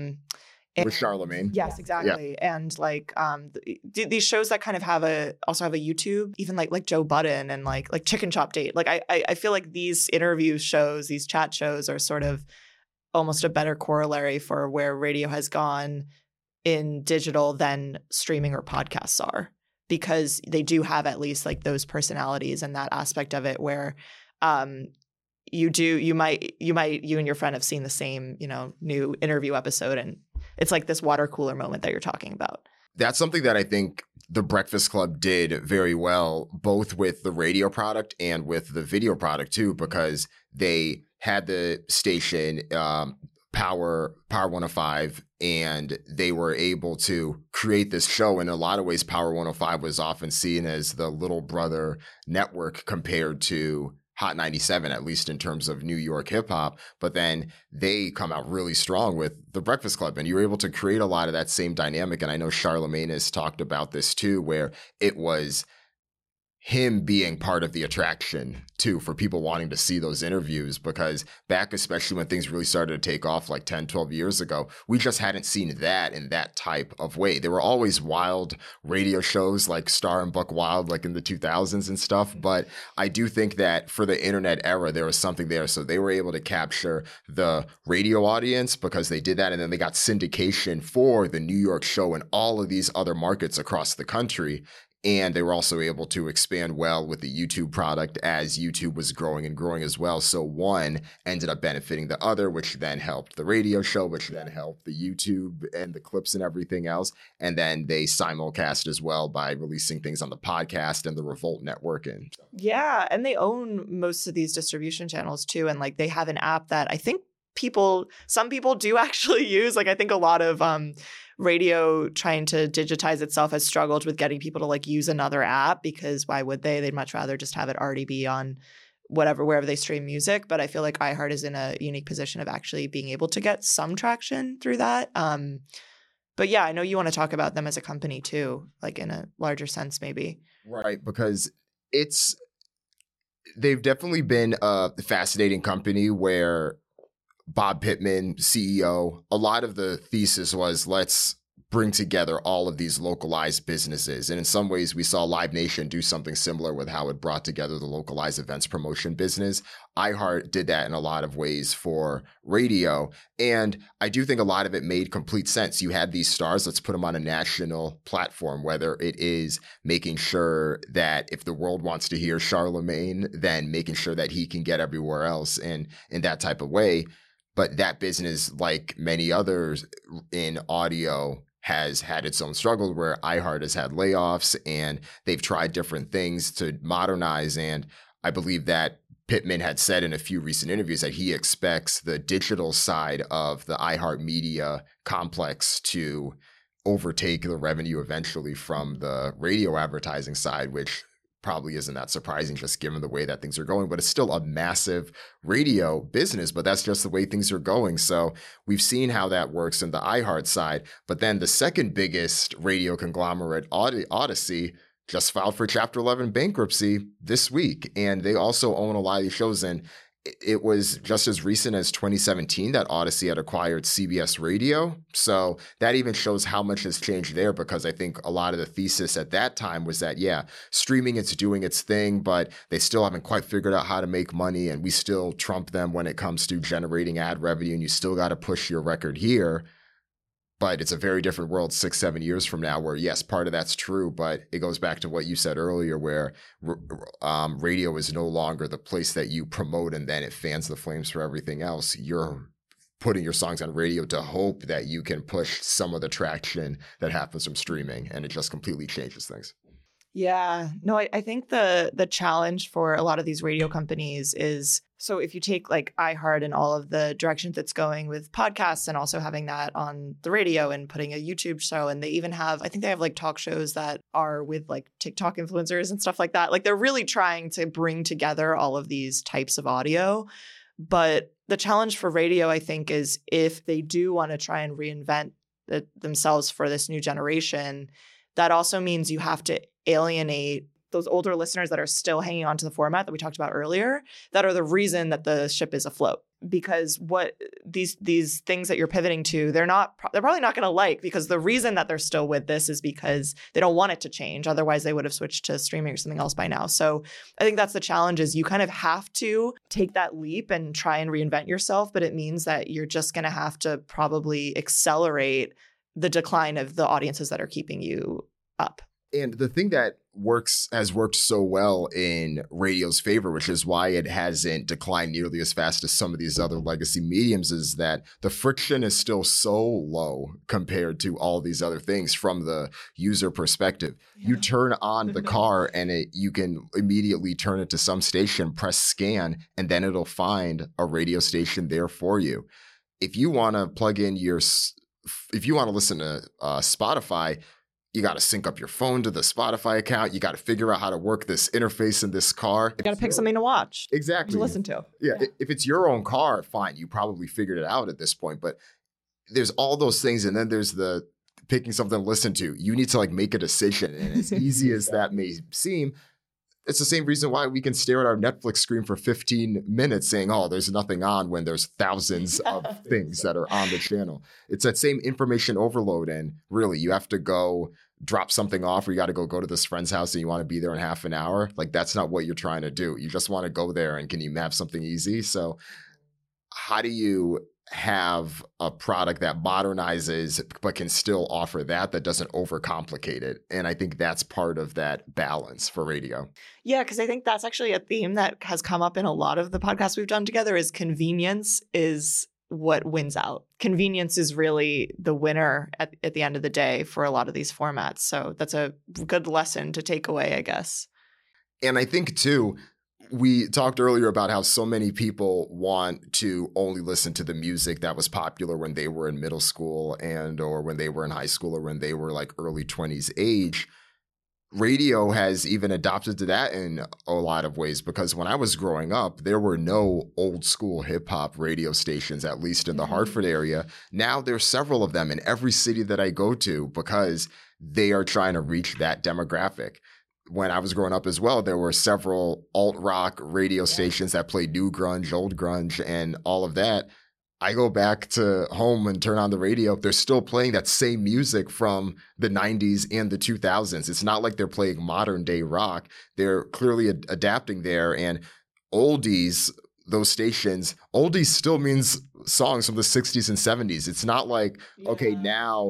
With Charlemagne. Yes, exactly. Yeah. And like these shows that kind of also have a YouTube, even like Joe Budden and like Chicken Shop Date. Like I feel like these interview shows, these chat shows are sort of almost a better corollary for where radio has gone in digital than streaming or podcasts are, because they do have at least like those personalities and that aspect of it where you and your friend have seen the same, you know, new interview episode, and it's like this water cooler moment that you're talking about. That's something that I think the Breakfast Club did very well, both with the radio product and with the video product too, because they had the station Power 105, and they were able to create this show. In a lot of ways, Power 105 was often seen as the little brother network compared to Hot 97, at least in terms of New York hip hop. But then they come out really strong with the Breakfast Club, and you were able to create a lot of that same dynamic. And I know Charlemagne has talked about this too, where it was him being part of the attraction too for people wanting to see those interviews, because back, especially when things really started to take off like 10, 12 years ago, we just hadn't seen that in that type of way. There were always wild radio shows like Star and Buck Wild, like in the 2000s and stuff. But I do think that for the internet era, there was something there. So they were able to capture the radio audience because they did that. And then they got syndication for the New York show and all of these other markets across the country. And they were also able to expand well with the YouTube product as YouTube was growing and growing as well. So one ended up benefiting the other, which then helped the radio show, which then helped the YouTube and the clips and everything else. And then they simulcast as well by releasing things on the podcast and the Revolt Network. Yeah, and they own most of these distribution channels too. And like they have an app that I think some people do actually use. Like I think a lot of radio trying to digitize itself has struggled with getting people to like use another app, because why would they? They'd much rather just have it already be on wherever they stream music. But I feel like iHeart is in a unique position of actually being able to get some traction through that. But yeah, I know you want to talk about them as a company too, like in a larger sense maybe. Right, because they've definitely been a fascinating company where Bob Pittman, CEO, a lot of the thesis was let's bring together all of these localized businesses. And in some ways, we saw Live Nation do something similar with how it brought together the localized events promotion business. iHeart did that in a lot of ways for radio. And I do think a lot of it made complete sense. You had these stars, let's put them on a national platform, whether it is making sure that if the world wants to hear Charlemagne, then making sure that he can get everywhere else and in that type of way. But that business, like many others in audio, has had its own struggle where iHeart has had layoffs and they've tried different things to modernize. And I believe that Pittman had said in a few recent interviews that he expects the digital side of the iHeart Media complex to overtake the revenue eventually from the radio advertising side, which probably isn't that surprising just given the way that things are going, but it's still a massive radio business, but that's just the way things are going. So we've seen how that works in the iHeart side. But then the second biggest radio conglomerate, Odyssey, just filed for Chapter 11 bankruptcy this week. And they also own a lot of these shows. And it was just as recent as 2017 that Odyssey had acquired CBS Radio. So that even shows how much has changed there, because I think a lot of the thesis at that time was that, yeah, streaming is doing its thing, but they still haven't quite figured out how to make money. And we still trump them when it comes to generating ad revenue. And you still got to push your record here. But it's a very different world 6-7 years from now where, yes, part of that's true, but it goes back to what you said earlier where radio is no longer the place that you promote and then it fans the flames for everything else. You're putting your songs on radio to hope that you can push some of the traction that happens from streaming, and it just completely changes things. Yeah, no, I think the challenge for a lot of these radio companies is, so if you take like iHeart and all of the directions it's going with podcasts and also having that on the radio and putting a YouTube show, and they even have, I think they have like talk shows that are with like TikTok influencers and stuff like that. Like they're really trying to bring together all of these types of audio. But the challenge for radio, I think, is if they do want to try and reinvent themselves for this new generation, that also means you have to alienate those older listeners that are still hanging on to the format that we talked about earlier, that are the reason that the ship is afloat. Because what these things that you're pivoting to, they're probably not going to like, because the reason that they're still with this is because they don't want it to change. Otherwise, they would have switched to streaming or something else by now. So I think that's the challenge, is you kind of have to take that leap and try and reinvent yourself. But it means that you're just going to have to probably accelerate the decline of the audiences that are keeping you up. And the thing that has worked so well in radio's favor, which is why it hasn't declined nearly as fast as some of these other legacy mediums, is that the friction is still so low compared to all these other things from the user perspective. Yeah. You turn on the car and you can immediately turn it to some station, press scan, and then it'll find a radio station there for you. If you want to if you want to listen to Spotify, you got to sync up your phone to the Spotify account. You got to figure out how to work this interface in this car. You got to pick something to watch. Exactly. To listen to. Yeah. If it's your own car, fine. You probably figured it out at this point. But there's all those things. And then there's the picking something to listen to. You need to like make a decision. And as easy as that may seem, it's the same reason why we can stare at our Netflix screen for 15 minutes saying, oh, there's nothing on, when there's thousands of things that are on the channel. It's that same information overload. And really, you have to go drop something off, or you got to go to this friend's house and you want to be there in half an hour. Like, that's not what you're trying to do. You just want to go there, and can you have something easy? So how do you have a product that modernizes but can still offer that doesn't overcomplicate it? And I think that's part of that balance for radio. Yeah, because I think that's actually a theme that has come up in a lot of the podcasts we've done together, is convenience is what wins out. Convenience is really the winner at the end of the day for a lot of these formats. So that's a good lesson to take away, I guess. And I think too, we talked earlier about how so many people want to only listen to the music that was popular when they were in middle school or when they were in high school, or when they were like early 20s age. Radio has even adopted to that in a lot of ways, because when I was growing up, there were no old school hip hop radio stations, at least in the Hartford area. Now there's several of them in every city that I go to, because they are trying to reach that demographic. When I was growing up as well, there were several alt rock radio stations that played new grunge, old grunge, and all of that. I go back to home and turn on the radio. They're still playing that same music from the 90s and the 2000s. It's not like they're playing modern day rock. They're clearly adapting there. And oldies, those stations, oldies still means songs from the 60s and 70s. It's not like, okay, now,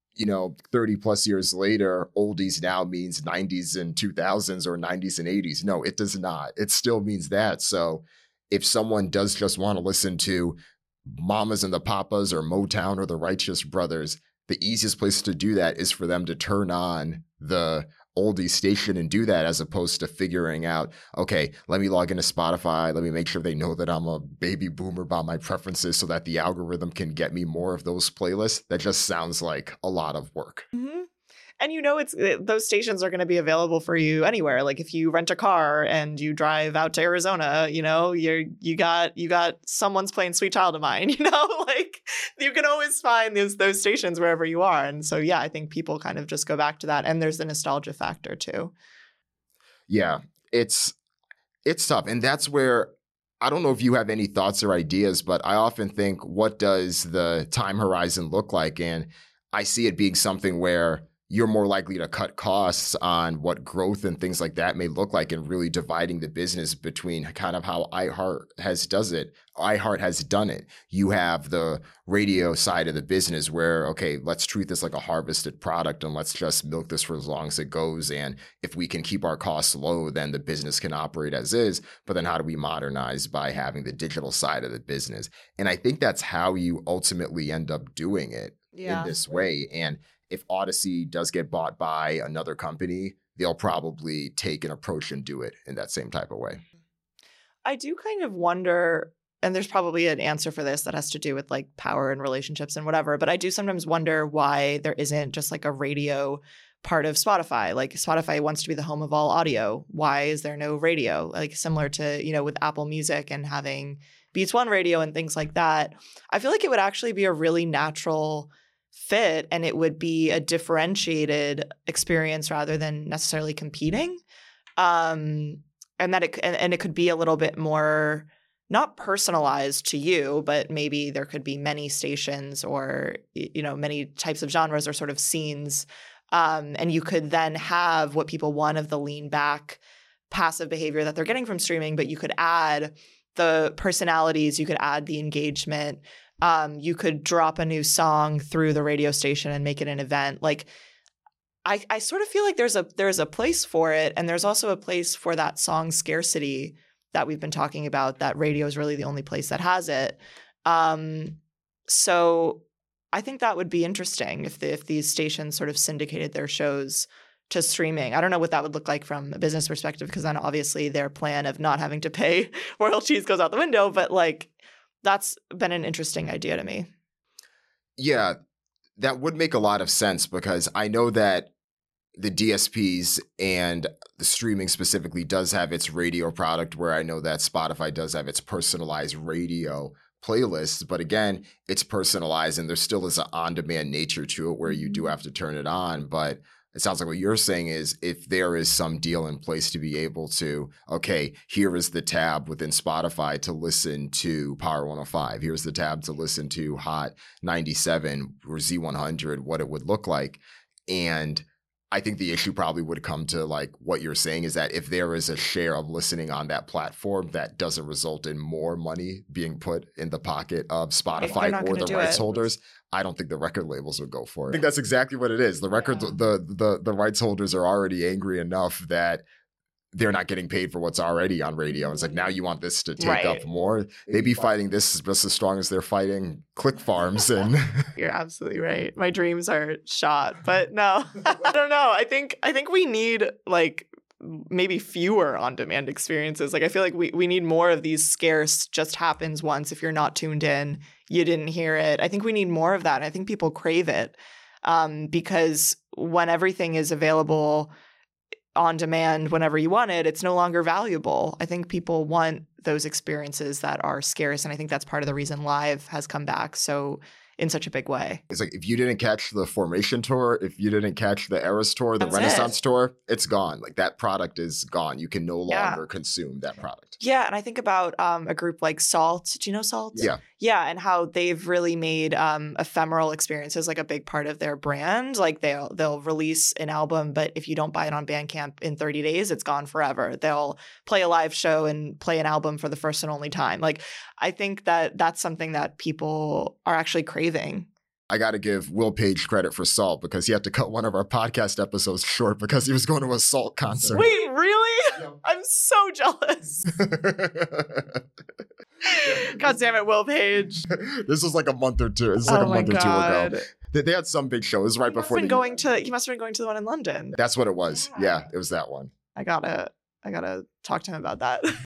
30 plus years later, oldies now means 90s and 2000s or 90s and 80s. No, it does not. It still means that. So if someone does just want to listen to Mamas and the Papas or Motown or the Righteous Brothers, the easiest place to do that is for them to turn on the oldie station and do that, as opposed to figuring out, okay, let me log into Spotify. Let me make sure they know that I'm a baby boomer about my preferences so that the algorithm can get me more of those playlists. That just sounds like a lot of work. Mm-hmm. And it's those stations are going to be available for you anywhere. Like if you rent a car and you drive out to Arizona, you got someone's playing Sweet Child of Mine. Like you can always find those stations wherever you are. And so I think people kind of just go back to that. And there's the nostalgia factor too. Yeah, it's tough, and that's where I don't know if you have any thoughts or ideas, but I often think, what does the time horizon look like? And I see it being something where you're more likely to cut costs on what growth and things like that may look like, and really dividing the business between kind of how iHeart has done it. You have the radio side of the business where, okay, let's treat this like a harvested product and let's just milk this for as long as it goes. And if we can keep our costs low, then the business can operate as is. But then how do we modernize by having the digital side of the business? And I think that's how you ultimately end up doing it in this way. And if Odyssey does get bought by another company, they'll probably take an approach and do it in that same type of way. I do kind of wonder, and there's probably an answer for this that has to do with like power and relationships and whatever, but I do sometimes wonder why there isn't just like a radio part of Spotify. Like Spotify wants to be the home of all audio. Why is there no radio? Like similar to, with Apple Music and having Beats One radio and things like that. I feel like it would actually be a really natural fit, and it would be a differentiated experience rather than necessarily competing. And that it could be a little bit more not personalized to you, but maybe there could be many stations or many types of genres or sort of scenes, and you could then have what people want of the lean back passive behavior that they're getting from streaming, but you could add the personalities, you could add the engagement. You could drop a new song through the radio station and make it an event. Like, I sort of feel like there's a place for it, and there's also a place for that song scarcity that we've been talking about. That radio is really the only place that has it. So I think that would be interesting if these stations sort of syndicated their shows to streaming. I don't know what that would look like from a business perspective, because then obviously their plan of not having to pay royalties goes out the window. But like, that's been an interesting idea to me. Yeah, that would make a lot of sense, because I know that the DSPs and the streaming specifically does have its radio product, where I know that Spotify does have its personalized radio playlists. But again, it's personalized and there still is an on-demand nature to it where you do have to turn it on. But it sounds like what you're saying is, if there is some deal in place to be able to, okay, here is the tab within Spotify to listen to Power 105. Here's the tab to listen to Hot 97 or Z100, what it would look like. And I think the issue probably would come to like what you're saying, is that if there is a share of listening on that platform, that doesn't result in more money being put in the pocket of Spotify or the rights holders. I don't think the record labels would go for it. I think that's exactly what it is. The record, the rights holders are already angry enough that they're not getting paid for what's already on radio. It's like, now you want this to take up more. They'd be fighting this just as strong as they're fighting click farms. And you're absolutely right. My dreams are shot, but no, I don't know. I think we need like maybe fewer on-demand experiences. Like I feel like we need more of these scarce, just happens once. If you're not tuned in, you didn't hear it. I think we need more of that. I think people crave it because when everything is available on demand whenever you want it, it's no longer valuable. I think people want those experiences that are scarce. And I think that's part of the reason live has come back in such a big way. It's like, if you didn't catch the Formation tour, if you didn't catch the Eras tour, the Renaissance tour, it's gone. Like that product is gone. You can no longer consume that product. Yeah. And I think about a group like Salt. Do you know Salt? Yeah. Yeah, and how they've really made ephemeral experiences like a big part of their brand. Like they'll release an album, but if you don't buy it on Bandcamp in 30 days, it's gone forever. They'll play a live show and play an album for the first and only time. Like I think that that's something that people are actually craving. I got to give Will Page credit for Salt because he had to cut one of our podcast episodes short because he was going to a Salt concert. Wait, really? Yeah. I'm so jealous. God damn it, Will Page. This was like a month or two. This was like a month or two ago. They had some big show. It was right before he must have been going to the one in London. That's what it was. Yeah, it was that one. I gotta talk to him about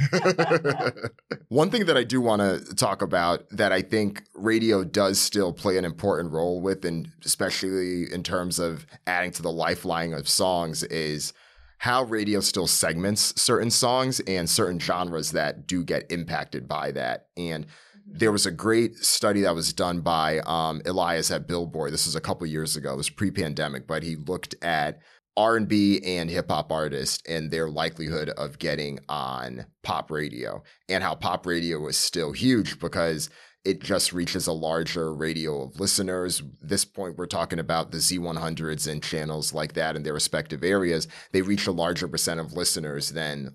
that. One thing that I do want to talk about that I think radio does still play an important role with, and especially in terms of adding to the lifeline of songs, is how radio still segments certain songs and certain genres that do get impacted by that. And there was a great study that was done by Elias at Billboard. This was a couple years ago. It was pre-pandemic, but he looked at R&B and hip hop artists and their likelihood of getting on pop radio, and how pop radio is still huge because it just reaches a larger radio of listeners. At this point, we're talking about the Z100s and channels like that in their respective areas. They reach a larger percent of listeners than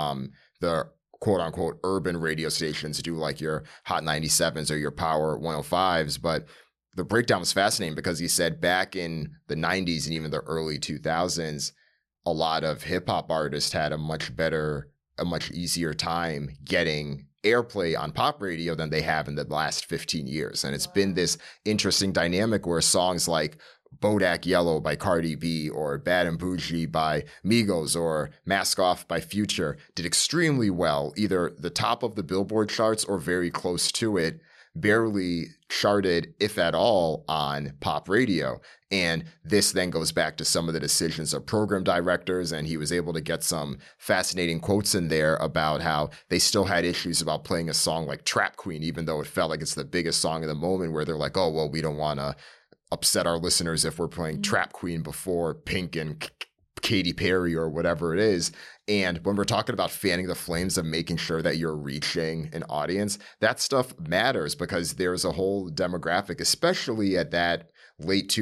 the quote unquote urban radio stations do, like your Hot 97s or your Power 105s. But the breakdown was fascinating because he said back in the 90s and even the early 2000s, a lot of hip hop artists had a much easier time getting airplay on pop radio than they have in the last 15 years. And it's been this interesting dynamic where songs like Bodak Yellow by Cardi B or Bad and Bougie by Migos or Mask Off by Future did extremely well, either the top of the Billboard charts or very close to it, barely charted, if at all, on pop radio. And this then goes back to some of the decisions of program directors, and he was able to get some fascinating quotes in there about how they still had issues about playing a song like Trap Queen, even though it felt like it's the biggest song of the moment, where they're like, oh, well, we don't want to upset our listeners if we're playing Trap Queen before Pink and Katy Perry or whatever it is. And when we're talking about fanning the flames of making sure that you're reaching an audience, that stuff matters because there's a whole demographic, especially at that late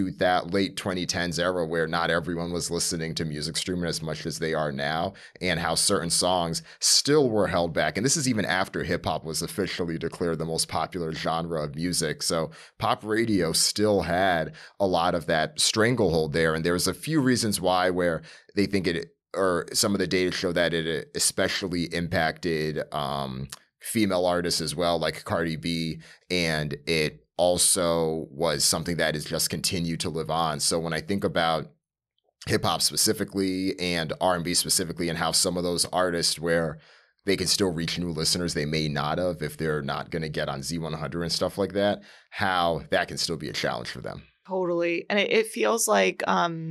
2010s era where not everyone was listening to music streaming as much as they are now, and how certain songs still were held back. And this is even after hip hop was officially declared the most popular genre of music. So pop radio still had a lot of that stranglehold there. And there's a few reasons why, where they think it, or some of the data show that it especially impacted female artists as well, like Cardi B, and it also was something that has just continued to live on. So when I think about hip hop specifically and R&B specifically, and how some of those artists where they can still reach new listeners they may not have if they're not going to get on Z100 and stuff like that, how that can still be a challenge for them. Totally. And it feels like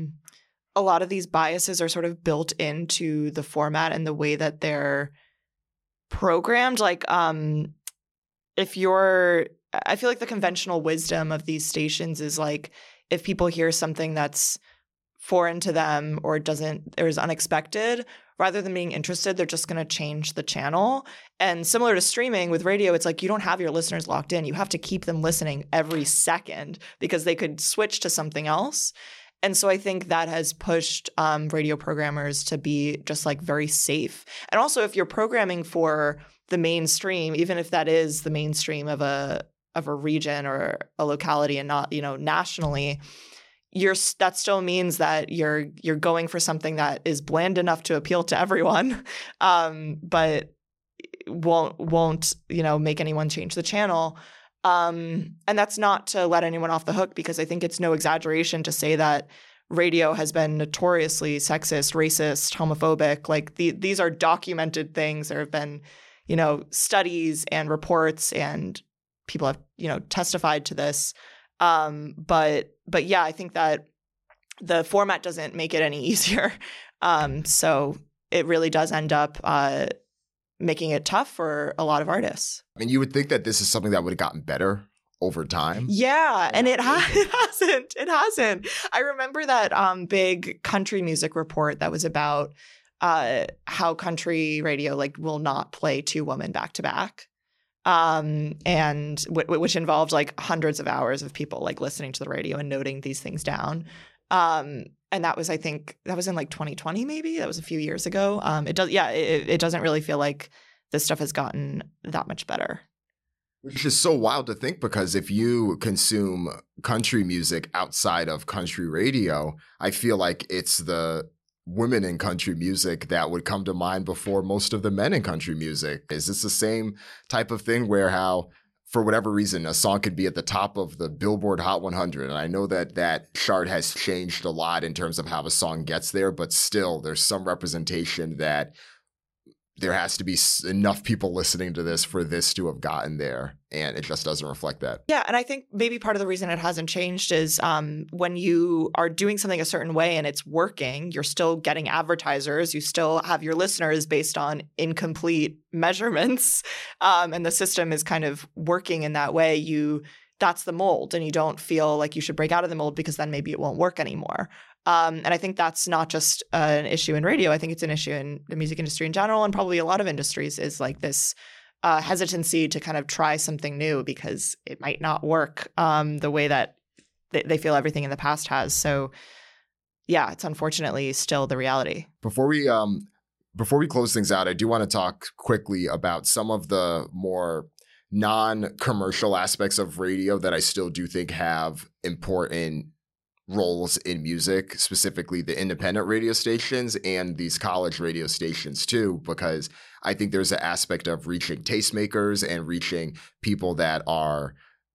a lot of these biases are sort of built into the format and the way that they're programmed. Like I feel like the conventional wisdom of these stations is like, if people hear something that's foreign to them or is unexpected, rather than being interested, they're just going to change the channel. And similar to streaming with radio, it's like you don't have your listeners locked in. You have to keep them listening every second because they could switch to something else. And so I think that has pushed radio programmers to be just like very safe. And also, if you're programming for the mainstream, even if that is the mainstream of a region or a locality and not, nationally, that still means that you're going for something that is bland enough to appeal to everyone, but won't make anyone change the channel. And that's not to let anyone off the hook, because I think it's no exaggeration to say that radio has been notoriously sexist, racist, homophobic. Like these are documented things. There have been, studies and reports, and people have, testified to this. But yeah, I think that the format doesn't make it any easier. So it really does end up making it tough for a lot of artists. I mean, you would think that this is something that would have gotten better over time. Yeah, and it hasn't. It hasn't. I remember that big country music report that was about how country radio will not play two women back to back. and which involved like hundreds of hours of people like listening to the radio and noting these things down. And that was, I think, that was in like 2020, maybe. That was a few years ago. It doesn't really feel like this stuff has gotten that much better. Which is so wild to think, because if you consume country music outside of country radio, I feel like it's the women in country music that would come to mind before most of the men in country music. Is this the same type of thing where how, for whatever reason, a song could be at the top of the Billboard Hot 100? And I know that that chart has changed a lot in terms of how a song gets there, but still there's some representation that there has to be enough people listening to this for this to have gotten there, and it just doesn't reflect that. Yeah, and I think maybe part of the reason it hasn't changed is when you are doing something a certain way and it's working, you're still getting advertisers, you still have your listeners based on incomplete measurements, and the system is kind of working in that way. That's the mold, and you don't feel like you should break out of the mold because then maybe it won't work anymore. And I think that's not just an issue in radio. I think it's an issue in the music industry in general, and probably a lot of industries, is like this hesitancy to kind of try something new because it might not work the way that they feel everything in the past has. So yeah, it's unfortunately still the reality. Before we close things out, I do want to talk quickly about some of the more non-commercial aspects of radio that I still do think have important roles in music, specifically the independent radio stations and these college radio stations too, because I think there's an aspect of reaching tastemakers and reaching people that are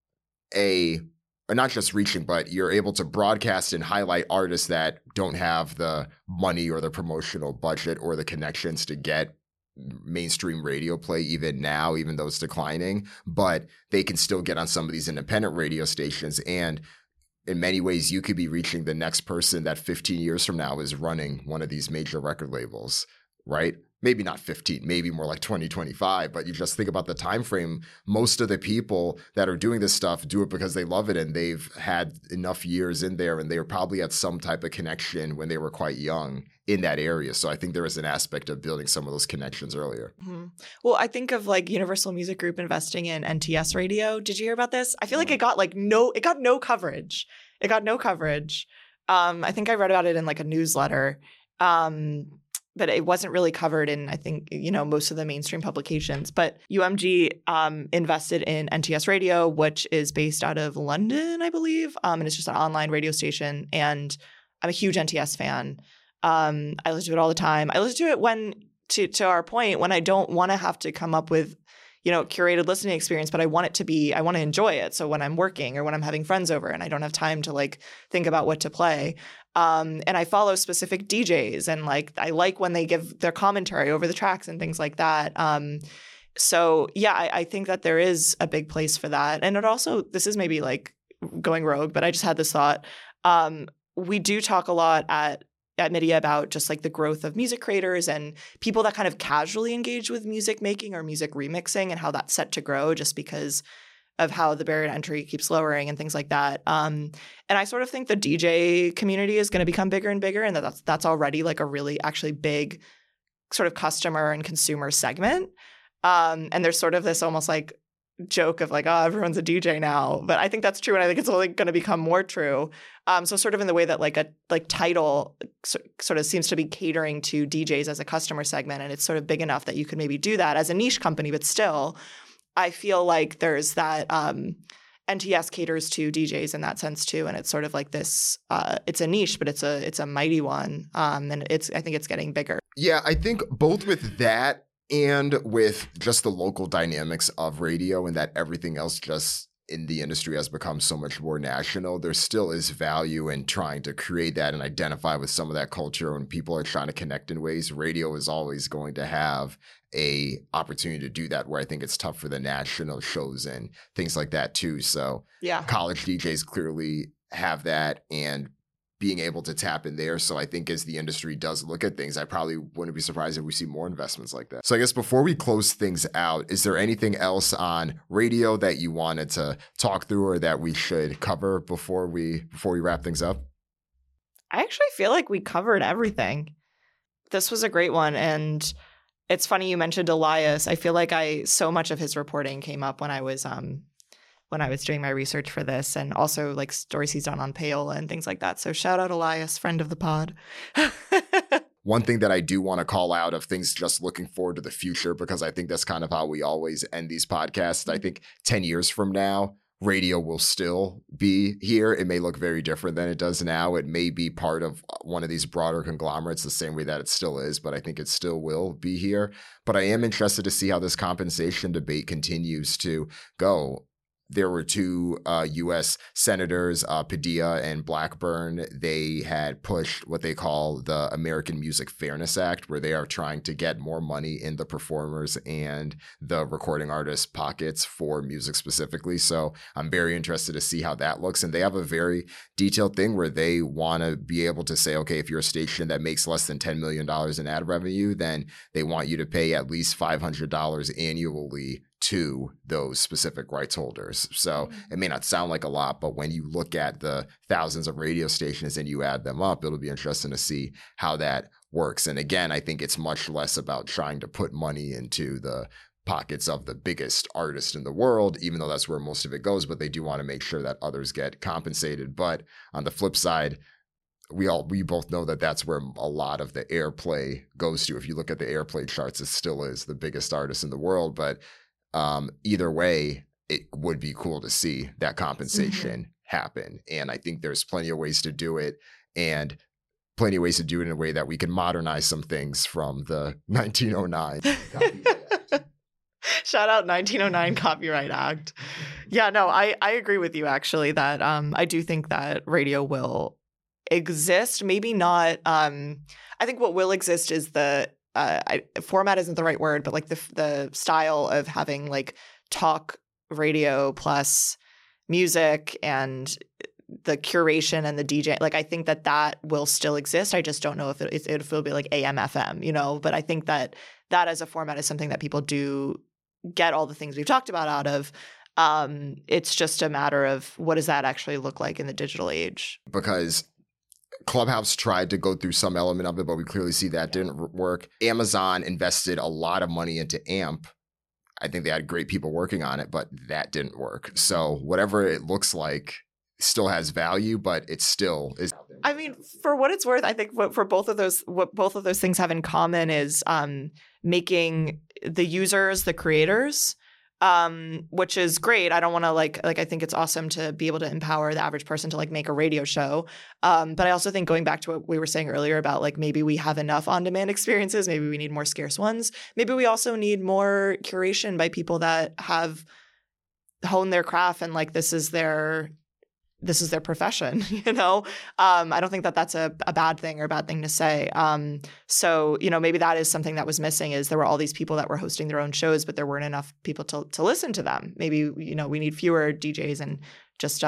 not just reaching, but you're able to broadcast and highlight artists that don't have the money or the promotional budget or the connections to get mainstream radio play even now, even though it's declining, but they can still get on some of these independent radio stations. And in many ways, you could be reaching the next person that 15 years from now is running one of these major record labels, right? Maybe not 15, maybe more like 2025, but you just think about the time frame. Most of the people that are doing this stuff do it because they love it, and they've had enough years in there, and they were probably at some type of connection when they were quite young in that area. So I think there is an aspect of building some of those connections earlier. Mm-hmm. Well, I think of like Universal Music Group investing in NTS Radio. Did you hear about this? I feel like it got no coverage. It got no coverage. I think I read about it in like a newsletter. But it wasn't really covered in, I think, most of the mainstream publications. But UMG invested in NTS Radio, which is based out of London, I believe. And it's just an online radio station. And I'm a huge NTS fan. I listen to it all the time. I listen to it when, to our point, when I don't want to have to come up with, curated listening experience, but I want to enjoy it. So when I'm working or when I'm having friends over and I don't have time to like think about what to play. And I follow specific DJs, and like I like when they give their commentary over the tracks and things like that. So yeah, I think that there is a big place for that. And it also, this is maybe like going rogue, but I just had this thought. We do talk a lot at Media about just like the growth of music creators and people that kind of casually engage with music making or music remixing, and how that's set to grow just because of how the barrier to entry keeps lowering and things like that. And I sort of think the DJ community is going to become bigger and bigger, and that's already like a really actually big sort of customer and consumer segment. And there's sort of this almost like joke of like, oh, everyone's a DJ now. But I think that's true, and I think it's only going to become more true. So sort of in the way that like Tidal sort of seems to be catering to DJs as a customer segment, and it's sort of big enough that you could maybe do that as a niche company, but still I feel like there's that NTS caters to DJs in that sense too, and it's sort of like this. It's a niche, but it's a mighty one, and I think it's getting bigger. Yeah, I think both with that and with just the local dynamics of radio, and that everything else just in the industry has become so much more national, there still is value in trying to create that and identify with some of that culture when people are trying to connect in ways. Radio is always going to have a opportunity to do that, where I think it's tough for the national shows and things like that too. So yeah, college DJs clearly have that, and being able to tap in there. So I think as the industry does look at things, I probably wouldn't be surprised if we see more investments like that. So I guess before we close things out, is there anything else on radio that you wanted to talk through or that we should cover before we wrap things up? I actually feel like we covered everything. This was a great one, and It's funny you mentioned Elias. I feel like so much of his reporting came up when I was doing my research for this, and also like stories he's done on Payola and things like that. So shout out Elias, friend of the pod. One thing that I do want to call out of things just looking forward to the future, because I think that's kind of how we always end these podcasts. I think 10 years from now, radio will still be here. It may look very different than it does now. It may be part of one of these broader conglomerates the same way that it still is, but I think it still will be here. But I am interested to see how this compensation debate continues to go. There were two U.S. senators, Padilla and Blackburn. They had pushed what they call the American Music Fairness Act, where they are trying to get more money in the performers and the recording artists' pockets for music specifically. So I'm very interested to see how that looks. And they have a very detailed thing where they want to be able to say, okay, if you're a station that makes less than $10 million in ad revenue, then they want you to pay at least $500 annually to those specific rights holders. So it may not sound like a lot, but when you look at the thousands of radio stations and you add them up, it'll be interesting to see how that works. And again, I think it's much less about trying to put money into the pockets of the biggest artist in the world, even though that's where most of it goes, but they do want to make sure that others get compensated. But on the flip side, we both know that that's where a lot of the airplay goes to. If you look at the airplay charts, it still is the biggest artist in the world, but either way, it would be cool to see that compensation happen. And I think there's plenty of ways to do it, and plenty of ways to do it in a way that we can modernize some things from the 1909 Copyright Act. Shout out 1909 Copyright Act. Yeah, no, I agree with you actually that I do think that radio will exist. Maybe not. I think what will exist is the format isn't the right word, but like the style of having like talk radio plus music and the curation and the DJ. Like I think that will still exist. I just don't know if it will be like AM FM, you know. But I think that as a format is something that people do get all the things we've talked about out of. It's just a matter of what does that actually look like in the digital age? Because Clubhouse tried to go through some element of it, but we clearly see that didn't work. Amazon invested a lot of money into AMP. I think they had great people working on it, but that didn't work. So whatever it looks like still has value, but it still is. I mean, for what it's worth, I think what both of those things have in common is making the users the creators. Which is great. I don't want to like I think it's awesome to be able to empower the average person to like make a radio show. But I also think going back to what we were saying earlier about like maybe we have enough on-demand experiences, maybe we need more scarce ones. Maybe we also need more curation by people that have honed their craft and like this is their profession, you know? I don't think that that's a bad thing or a bad thing to say. So, you know, maybe that is something that was missing is there were all these people that were hosting their own shows, but there weren't enough people to listen to them. Maybe, you know, we need fewer DJs and just,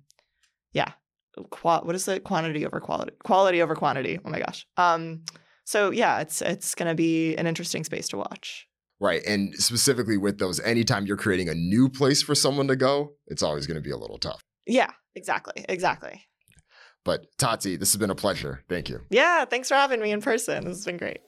what is it? Quantity over quality. Quality over quantity. Oh my gosh. So yeah, it's going to be an interesting space to watch. Right. And specifically with those, anytime you're creating a new place for someone to go, it's always going to be a little tough. Yeah. Exactly. But Tati, this has been a pleasure. Thank you. Yeah, thanks for having me in person. This has been great.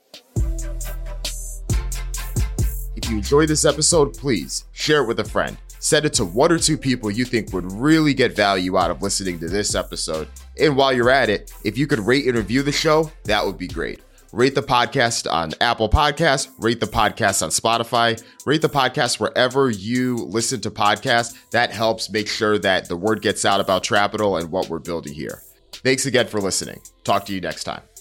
If you enjoyed this episode, please share it with a friend. Send it to one or two people you think would really get value out of listening to this episode. And while you're at it, if you could rate and review the show, that would be great. Rate the podcast on Apple Podcasts, rate the podcast on Spotify, rate the podcast wherever you listen to podcasts. That helps make sure that the word gets out about Trapital and what we're building here. Thanks again for listening. Talk to you next time.